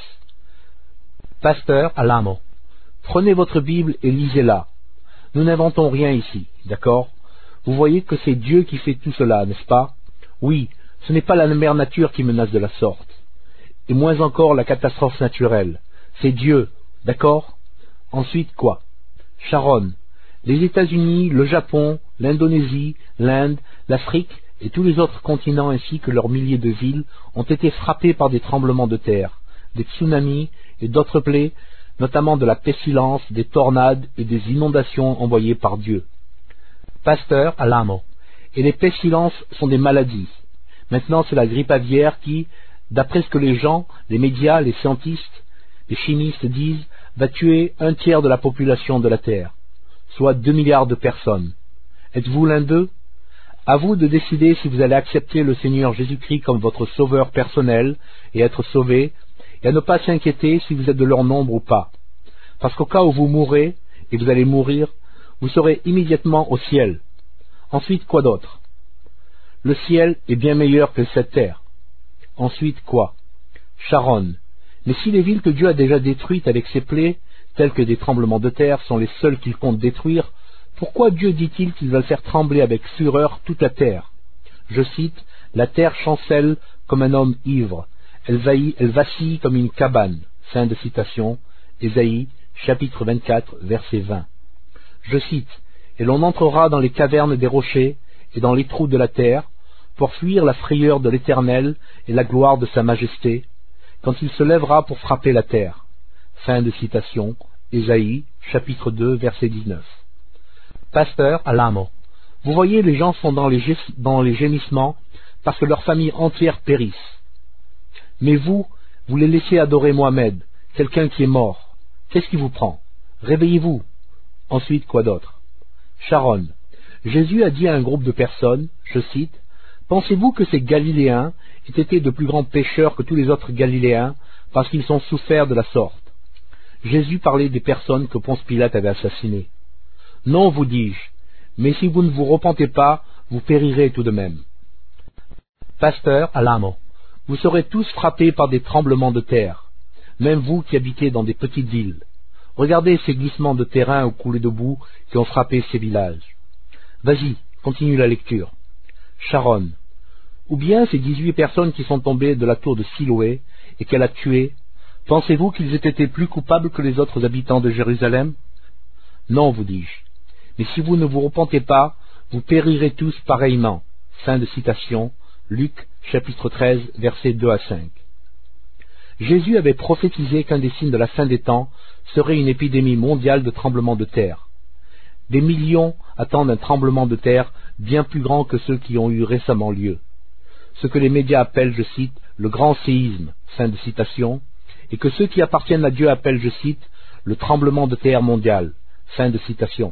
Pasteur Alamo. Prenez votre Bible et lisez-la. Nous n'inventons rien ici, d'accord? Vous voyez que c'est Dieu qui fait tout cela, n'est-ce pas? Oui, ce n'est pas la mère nature qui menace de la sorte. Et moins encore la catastrophe naturelle. C'est Dieu, d'accord? Ensuite quoi? Sharon. Les États-Unis, le Japon, l'Indonésie, l'Inde, l'Afrique et tous les autres continents ainsi que leurs milliers de villes ont été frappés par des tremblements de terre, des tsunamis et d'autres plaies, notamment de la pestilence, des tornades et des inondations envoyées par Dieu. Pasteur Alamo. Et les pestilences sont des maladies. Maintenant c'est la grippe aviaire qui, d'après ce que les gens, les médias, les scientistes, les chimistes disent, va tuer un tiers de la population de la Terre, soit deux milliards de personnes. Êtes-vous l'un d'eux? À vous de décider si vous allez accepter le Seigneur Jésus-Christ comme votre sauveur personnel et être sauvé, et à ne pas s'inquiéter si vous êtes de leur nombre ou pas. Parce qu'au cas où vous mourrez, et vous allez mourir, vous serez immédiatement au ciel. Ensuite, quoi d'autre? Le ciel est bien meilleur que cette terre. Ensuite, quoi? Sharon. Mais si les villes que Dieu a déjà détruites avec ses plaies, telles que des tremblements de terre, sont les seules qu'il compte détruire, pourquoi Dieu dit-il qu'il va faire trembler avec fureur toute la terre? Je cite, « La terre chancelle comme un homme ivre. Elle, vaillit, elle vacille comme une cabane. » Fin de citation. Ésaïe, chapitre vingt-quatre, verset vingt. Je cite, « Et l'on entrera dans les cavernes des rochers et dans les trous de la terre, pour fuir la frayeur de l'Éternel et la gloire de sa majesté, quand il se lèvera pour frapper la terre. » Fin de citation. Ésaïe, chapitre deux, verset dix-neuf. Pasteur Alamo. Vous voyez, les gens sont dans les, gé- dans les gémissements parce que leurs familles entières périssent. Mais vous, vous les laissez adorer Mohamed, quelqu'un qui est mort. Qu'est-ce qui vous prend? Réveillez-vous. Ensuite, quoi d'autre? Sharon. Jésus a dit à un groupe de personnes, je cite, « Pensez-vous que ces Galiléens aient été de plus grands pécheurs que tous les autres Galiléens parce qu'ils ont souffert de la sorte ?» Jésus parlait des personnes que Ponce Pilate avait assassinées. « Non, vous dis-je, mais si vous ne vous repentez pas, vous périrez tout de même. » Pasteur Alamo. Vous serez tous frappés par des tremblements de terre, même vous qui habitez dans des petites villes. Regardez ces glissements de terrain ou coulées de boue qui ont frappé ces villages. Vas-y, continue la lecture. Sharon. Ou bien ces dix-huit personnes qui sont tombées de la tour de Siloé et qu'elle a tuées, pensez-vous qu'ils aient été plus coupables que les autres habitants de Jérusalem? Non, vous dis-je. Mais si vous ne vous repentez pas, vous périrez tous pareillement. Fin de citation. Luc, chapitre treize, versets deux à cinq. Jésus avait prophétisé qu'un des signes de la fin des temps serait une épidémie mondiale de tremblements de terre. Des millions attendent un tremblement de terre bien plus grand que ceux qui ont eu récemment lieu. Ce que les médias appellent, je cite, le grand séisme, fin de citation, et que ceux qui appartiennent à Dieu appellent, je cite, le tremblement de terre mondial, fin de citation.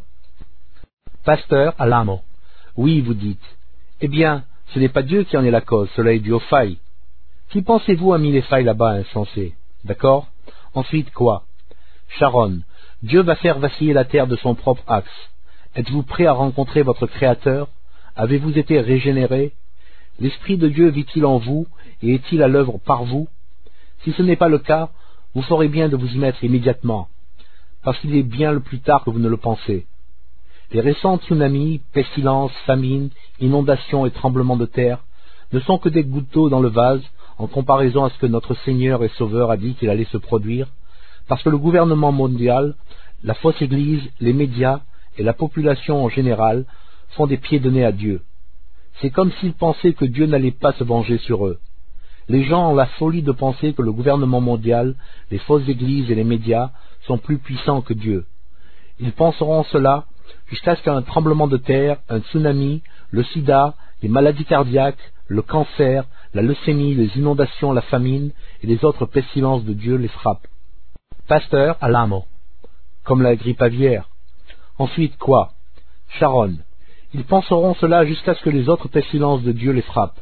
Pasteur Alamo. Oui, vous dites. Eh bien, ce n'est pas Dieu qui en est la cause, cela est dû aux failles. Qui pensez-vous a mis les failles là-bas, insensé? D'accord? Ensuite, quoi? Sharon. Dieu va faire vaciller la terre de son propre axe. Êtes-vous prêt à rencontrer votre Créateur? Avez-vous été régénéré? L'Esprit de Dieu vit-il en vous et est-il à l'œuvre par vous? Si ce n'est pas le cas, vous ferez bien de vous y mettre immédiatement, parce qu'il est bien le plus tard que vous ne le pensez. Les récents tsunamis, pestilences, famines, inondations et tremblements de terre ne sont que des gouttes d'eau dans le vase en comparaison à ce que notre Seigneur et Sauveur a dit qu'il allait se produire, parce que le gouvernement mondial, la fausse Église, les médias et la population en général font des pieds de nez à Dieu. C'est comme s'ils pensaient que Dieu n'allait pas se venger sur eux. Les gens ont la folie de penser que le gouvernement mondial, les fausses églises et les médias sont plus puissants que Dieu. Ils penseront cela jusqu'à ce qu'un tremblement de terre, un tsunami, le sida, les maladies cardiaques, le cancer, la leucémie, les inondations, la famine et les autres pestilences de Dieu les frappent. Pasteur Alamo. Comme la grippe aviaire. Ensuite quoi? Sharon. Ils penseront cela jusqu'à ce que les autres pestilences de Dieu les frappent.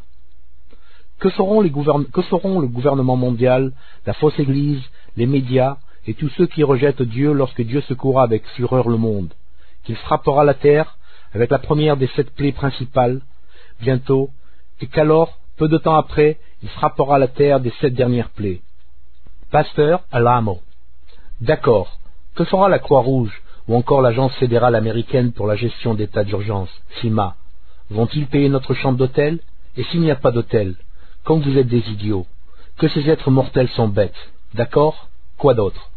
Que feront, les gouvern... que feront le gouvernement mondial, la fausse Église, les médias et tous ceux qui rejettent Dieu lorsque Dieu secourra avec fureur le monde? Qu'il frappera la terre avec la première des sept plaies principales, bientôt, et qu'alors, peu de temps après, il frappera la terre des sept dernières plaies. Pasteur Alamo. D'accord. Que fera la Croix-Rouge ou encore l'Agence fédérale américaine pour la gestion d'état d'urgence, FEMA? Vont-ils payer notre chambre d'hôtel? Et s'il n'y a pas d'hôtel? Comme vous êtes des idiots, que ces êtres mortels sont bêtes. D'accord? Quoi d'autre?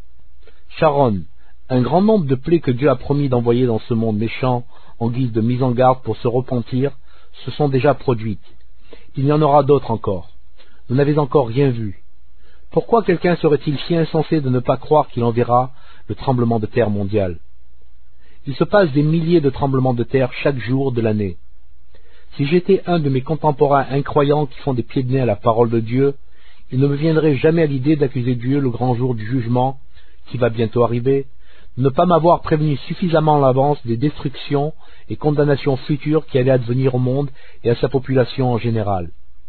Sharon. Un grand nombre de plaies que Dieu a promis d'envoyer dans ce monde méchant en guise de mise en garde pour se repentir se sont déjà produites. Il y en aura d'autres encore. Vous n'avez encore rien vu. Pourquoi quelqu'un serait-il si insensé de ne pas croire qu'il enverra le tremblement de terre mondial? Il se passe des milliers de tremblements de terre chaque jour de l'année. Si j'étais un de mes contemporains incroyants qui font des pieds de nez à la parole de Dieu, il ne me viendrait jamais à l'idée d'accuser Dieu le grand jour du jugement, qui va bientôt arriver, de ne pas m'avoir prévenu suffisamment à l'avance des destructions et condamnations futures qui allaient advenir au monde et à sa population en général.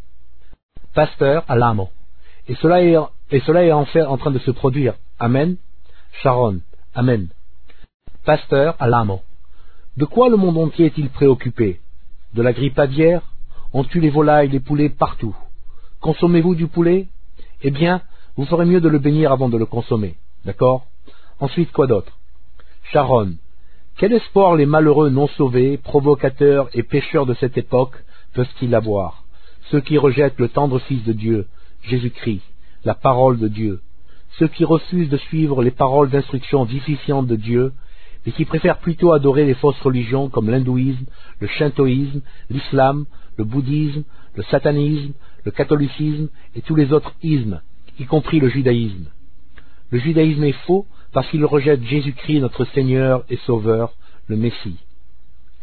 Pasteur Alamo. Et cela est, et cela est en fait en train de se produire. Amen. Sharon. Amen. Pasteur Alamo. De quoi le monde entier est-il préoccupé? De la grippe aviaire? On tue les volailles, les poulets partout. Consommez-vous du poulet? Eh bien, vous ferez mieux de le bénir avant de le consommer. D'accord? Ensuite, quoi d'autre? Sharon. Quel espoir les malheureux non sauvés, provocateurs et pécheurs de cette époque peuvent-ils avoir? Ceux qui rejettent le tendre Fils de Dieu, Jésus-Christ, la parole de Dieu. Ceux qui refusent de suivre les paroles d'instruction vivifiantes de Dieu, mais qui préfèrent plutôt adorer les fausses religions comme l'hindouisme, le shintoïsme, l'islam, le bouddhisme, le satanisme, le catholicisme et tous les autres ismes, y compris le judaïsme. Le judaïsme est faux parce qu'il rejette Jésus-Christ, notre Seigneur et Sauveur, le Messie.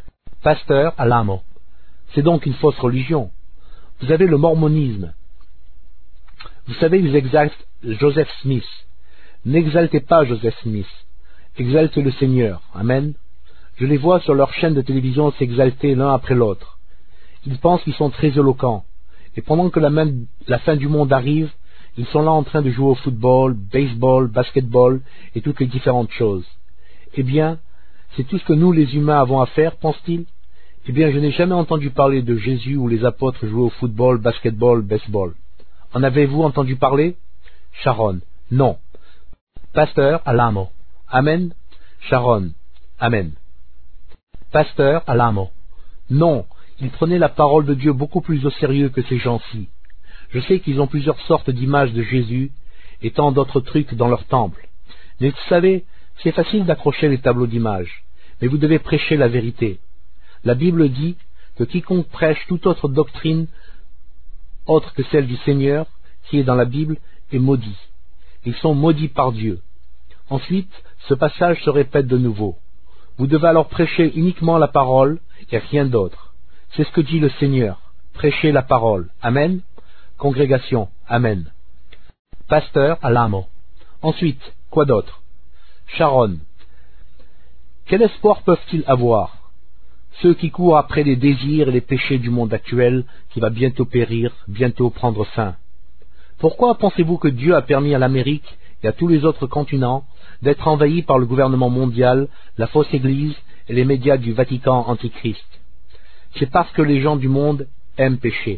Pasteur Alamo. C'est donc une fausse religion. Vous avez le mormonisme. Vous savez, ils exaltent Joseph Smith. N'exaltez pas Joseph Smith. Exaltez le Seigneur. Amen. Je les vois sur leur chaîne de télévision s'exalter l'un après l'autre. Ils pensent qu'ils sont très éloquents. Et pendant que la, même, la fin du monde arrive, ils sont là en train de jouer au football, baseball, basketball et toutes les différentes choses. Eh bien, c'est tout ce que nous les humains avons à faire, pense-t-il? Eh bien, je n'ai jamais entendu parler de Jésus ou les apôtres jouer au football, basketball, baseball. En avez-vous entendu parler? Sharon. Non. Pasteur Alamo. Amen. Sharon. Amen. Pasteur Alamo. Non, ils prenaient la parole de Dieu beaucoup plus au sérieux que ces gens-ci. Je sais qu'ils ont plusieurs sortes d'images de Jésus et tant d'autres trucs dans leur temple. Mais vous savez, c'est facile d'accrocher les tableaux d'images, mais vous devez prêcher la vérité. La Bible dit que quiconque prêche toute autre doctrine autre que celle du Seigneur, qui est dans la Bible, est maudit. Ils sont maudits par Dieu. Ensuite, ce passage se répète de nouveau. Vous devez alors prêcher uniquement la parole et rien d'autre. C'est ce que dit le Seigneur. Prêchez la parole. Amen. Congrégation. Amen. Pasteur Alamo. Ensuite, quoi d'autre? Sharon. Quel espoir peuvent-ils avoir? Ceux qui courent après les désirs et les péchés du monde actuel, qui va bientôt périr, bientôt prendre fin. Pourquoi pensez-vous que Dieu a permis à l'Amérique et à tous les autres continents d'être envahis par le gouvernement mondial, la fausse Église et les médias du Vatican antichrist? C'est parce que les gens du monde aiment pécher.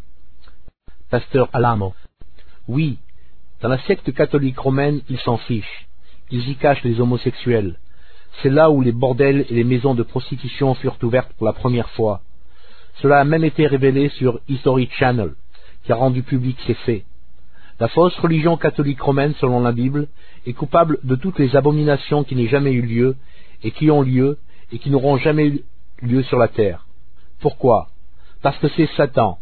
Pasteur Alamo. Oui, dans la secte catholique romaine, ils s'en fichent. Ils y cachent les homosexuels. C'est là où les bordels et les maisons de prostitution furent ouvertes pour la première fois. Cela a même été révélé sur History Channel, qui a rendu public ces faits. La fausse religion catholique romaine, selon la Bible, est coupable de toutes les abominations qui n'aient jamais eu lieu, et qui ont lieu, et qui n'auront jamais eu lieu sur la terre. Pourquoi? Parce que c'est Satan.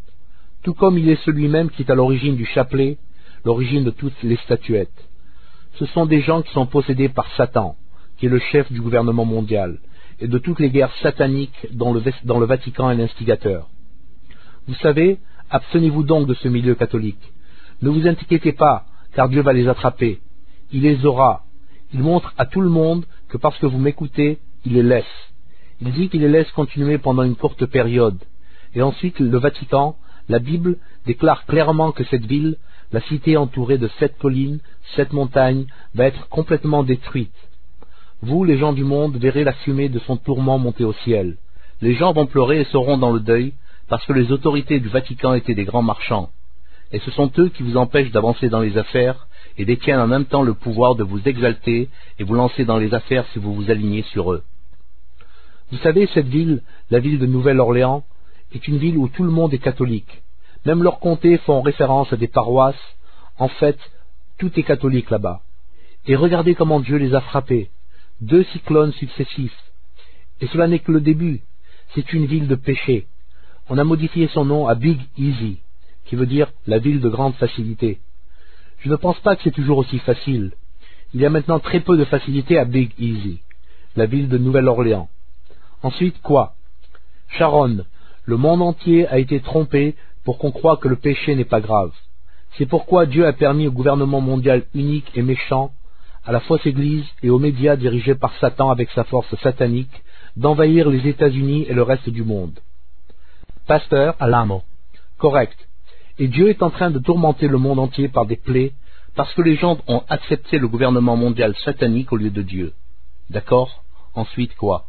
Tout comme il est celui-même qui est à l'origine du chapelet, l'origine de toutes les statuettes. Ce sont des gens qui sont possédés par Satan, qui est le chef du gouvernement mondial, et de toutes les guerres sataniques dont le, dont le Vatican est l'instigateur. Vous savez, abstenez-vous donc de ce milieu catholique. Ne vous inquiétez pas, car Dieu va les attraper. Il les aura. Il montre à tout le monde que parce que vous m'écoutez, il les laisse. Il dit qu'il les laisse continuer pendant une courte période. Et ensuite, le Vatican, la Bible, déclare clairement que cette ville, la cité entourée de sept collines, sept montagnes, va être complètement détruite. Vous, les gens du monde, verrez la fumée de son tourment monter au ciel. Les gens vont pleurer et seront dans le deuil, parce que les autorités du Vatican étaient des grands marchands. Et ce sont eux qui vous empêchent d'avancer dans les affaires, et détiennent en même temps le pouvoir de vous exalter et vous lancer dans les affaires si vous vous alignez sur eux. Vous savez, cette ville, la ville de Nouvelle-Orléans, est une ville où tout le monde est catholique. Même leurs comtés font référence à des paroisses. En fait, tout est catholique là-bas. Et regardez comment Dieu les a frappés. Deux cyclones successifs. Et cela n'est que le début. C'est une ville de péché. On a modifié son nom à Big Easy, qui veut dire la ville de grande facilité. Je ne pense pas que c'est toujours aussi facile. Il y a maintenant très peu de facilité à Big Easy, la ville de Nouvelle-Orléans. Ensuite, quoi? Sharon, le monde entier a été trompé pour qu'on croie que le péché n'est pas grave. C'est pourquoi Dieu a permis au gouvernement mondial unique et méchant, à la fausse Église et aux médias dirigés par Satan avec sa force satanique, d'envahir les États-Unis et le reste du monde. Pasteur Alamo. Correct. Et Dieu est en train de tourmenter le monde entier par des plaies, parce que les gens ont accepté le gouvernement mondial satanique au lieu de Dieu. D'accord? Ensuite quoi?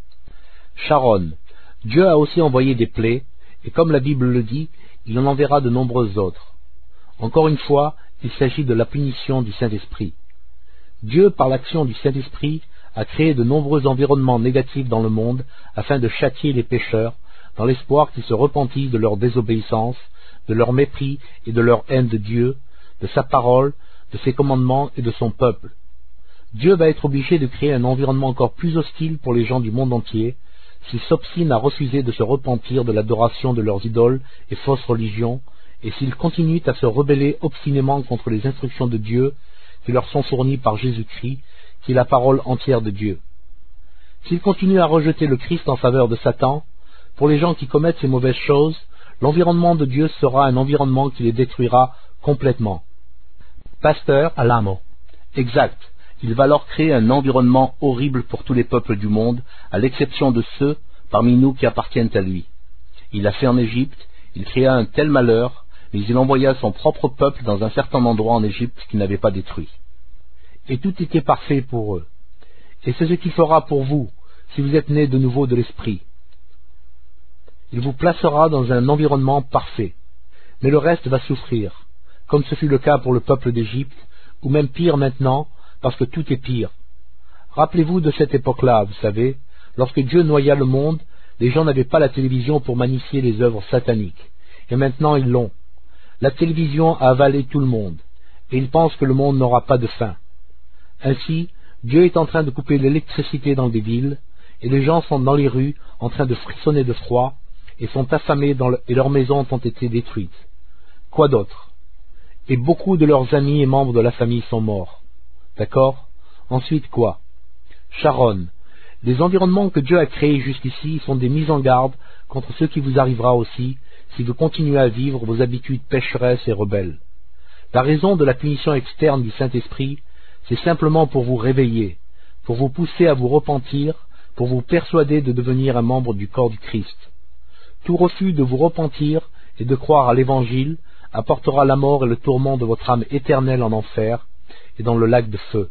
Sharon. Dieu a aussi envoyé des plaies, et comme la Bible le dit, il en enverra de nombreuses autres. Encore une fois, il s'agit de la punition du Saint-Esprit. Dieu, par l'action du Saint-Esprit, a créé de nombreux environnements négatifs dans le monde afin de châtier les pécheurs, dans l'espoir qu'ils se repentissent de leur désobéissance, de leur mépris et de leur haine de Dieu, de sa parole, de ses commandements et de son peuple. Dieu va être obligé de créer un environnement encore plus hostile pour les gens du monde entier, s'ils s'obstinent à refuser de se repentir de l'adoration de leurs idoles et fausses religions, et s'ils continuent à se rebeller obstinément contre les instructions de Dieu qui leur sont fournies par Jésus-Christ, qui est la parole entière de Dieu. S'ils continuent à rejeter le Christ en faveur de Satan, pour les gens qui commettent ces mauvaises choses, l'environnement de Dieu sera un environnement qui les détruira complètement. Pasteur Alamo. Exact. Il va alors créer un environnement horrible pour tous les peuples du monde, à l'exception de ceux parmi nous qui appartiennent à lui. Il l'a fait en Égypte, il créa un tel malheur, mais il envoya son propre peuple dans un certain endroit en Égypte qu'il n'avait pas détruit. Et tout était parfait pour eux. Et c'est ce qu'il fera pour vous, si vous êtes nés de nouveau de l'Esprit. Il vous placera dans un environnement parfait, mais le reste va souffrir, comme ce fut le cas pour le peuple d'Égypte, ou même pire maintenant, parce que tout est pire. Rappelez-vous de cette époque-là, vous savez, lorsque Dieu noya le monde, les gens n'avaient pas la télévision pour magnifier les œuvres sataniques, et maintenant ils l'ont. La télévision a avalé tout le monde, et ils pensent que le monde n'aura pas de fin. Ainsi, Dieu est en train de couper l'électricité dans des villes, et les gens sont dans les rues en train de frissonner de froid, et sont affamés dans le... et leurs maisons ont été détruites. Quoi d'autre? Et beaucoup de leurs amis et membres de la famille sont morts. D'accord? Ensuite quoi? Sharon. Les environnements que Dieu a créés jusqu'ici sont des mises en garde contre ce qui vous arrivera aussi si vous continuez à vivre vos habitudes pécheresses et rebelles. La raison de la punition externe du Saint-Esprit, c'est simplement pour vous réveiller, pour vous pousser à vous repentir, pour vous persuader de devenir un membre du corps du Christ. Tout refus de vous repentir et de croire à l'Évangile apportera la mort et le tourment de votre âme éternelle en enfer et dans le lac de feu.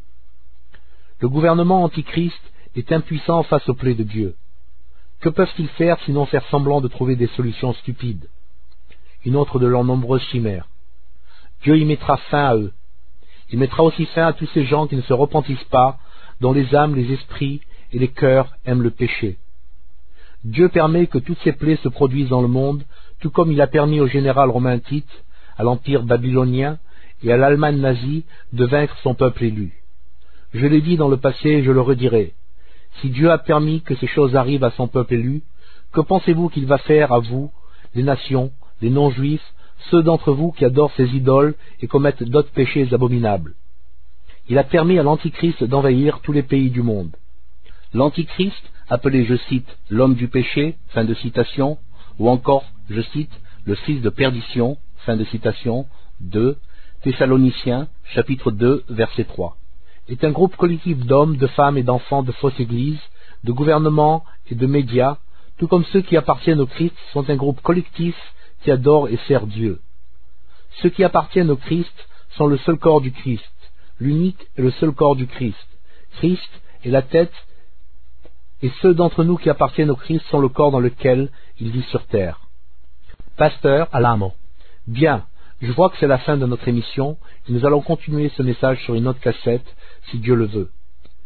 Le gouvernement antichrist est impuissant face aux plaies de Dieu. Que peuvent-ils faire sinon faire semblant de trouver des solutions stupides? Une autre de leurs nombreuses chimères. Dieu y mettra fin à eux. Il mettra aussi fin à tous ces gens qui ne se repentissent pas, dont les âmes, les esprits et les cœurs aiment le péché. Dieu permet que toutes ces plaies se produisent dans le monde, tout comme il a permis au général romain Tite, à l'empire babylonien et à l'Allemagne nazie de vaincre son peuple élu. Je l'ai dit dans le passé et je le redirai. Si Dieu a permis que ces choses arrivent à son peuple élu, que pensez-vous qu'il va faire à vous, les nations, les non-juifs, ceux d'entre vous qui adorent ces idoles et commettent d'autres péchés abominables? Il a permis à l'Antichrist d'envahir tous les pays du monde. L'Antichrist, appelé, je cite, l'homme du péché, fin de citation, ou encore, je cite, le fils de perdition, fin de citation, deux Thessaloniciens, chapitre deux, verset trois, est un groupe collectif d'hommes, de femmes et d'enfants de fausses églises, de gouvernements et de médias, tout comme ceux qui appartiennent au Christ sont un groupe collectif qui adore et sert Dieu. Ceux qui appartiennent au Christ sont le seul corps du Christ, l'unique et le seul corps du Christ. Christ est la tête, et ceux d'entre nous qui appartiennent au Christ sont le corps dans lequel il vit sur terre. Pasteur Alamo. Bien, je vois que c'est la fin de notre émission, et nous allons continuer ce message sur une autre cassette, si Dieu le veut.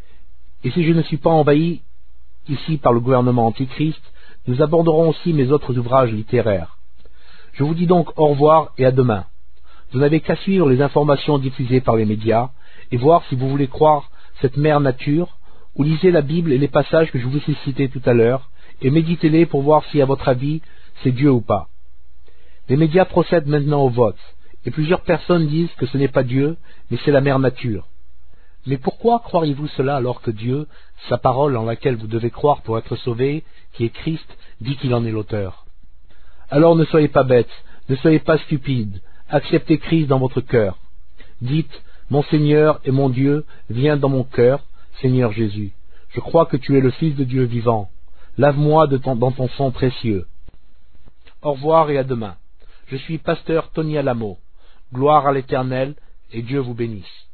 Et si je ne suis pas envahi ici par le gouvernement antichrist, nous aborderons aussi mes autres ouvrages littéraires. Je vous dis donc au revoir et à demain. Vous n'avez qu'à suivre les informations diffusées par les médias et voir si vous voulez croire cette mère nature, ou lisez la Bible et les passages que je vous ai cités tout à l'heure, et méditez-les pour voir si, à votre avis, c'est Dieu ou pas. Les médias procèdent maintenant au vote, et plusieurs personnes disent que ce n'est pas Dieu, mais c'est la mère nature. Mais pourquoi croiriez-vous cela alors que Dieu, sa parole en laquelle vous devez croire pour être sauvé, qui est Christ, dit qu'il en est l'auteur? Alors ne soyez pas bêtes, ne soyez pas stupides, acceptez Christ dans votre cœur. Dites, mon Seigneur et mon Dieu, viens dans mon cœur, Seigneur Jésus. Je crois que tu es le Fils de Dieu vivant. Lave-moi de ton, dans ton sang précieux. Au revoir et à demain. Je suis pasteur Tony Alamo. Gloire à l'Éternel et Dieu vous bénisse.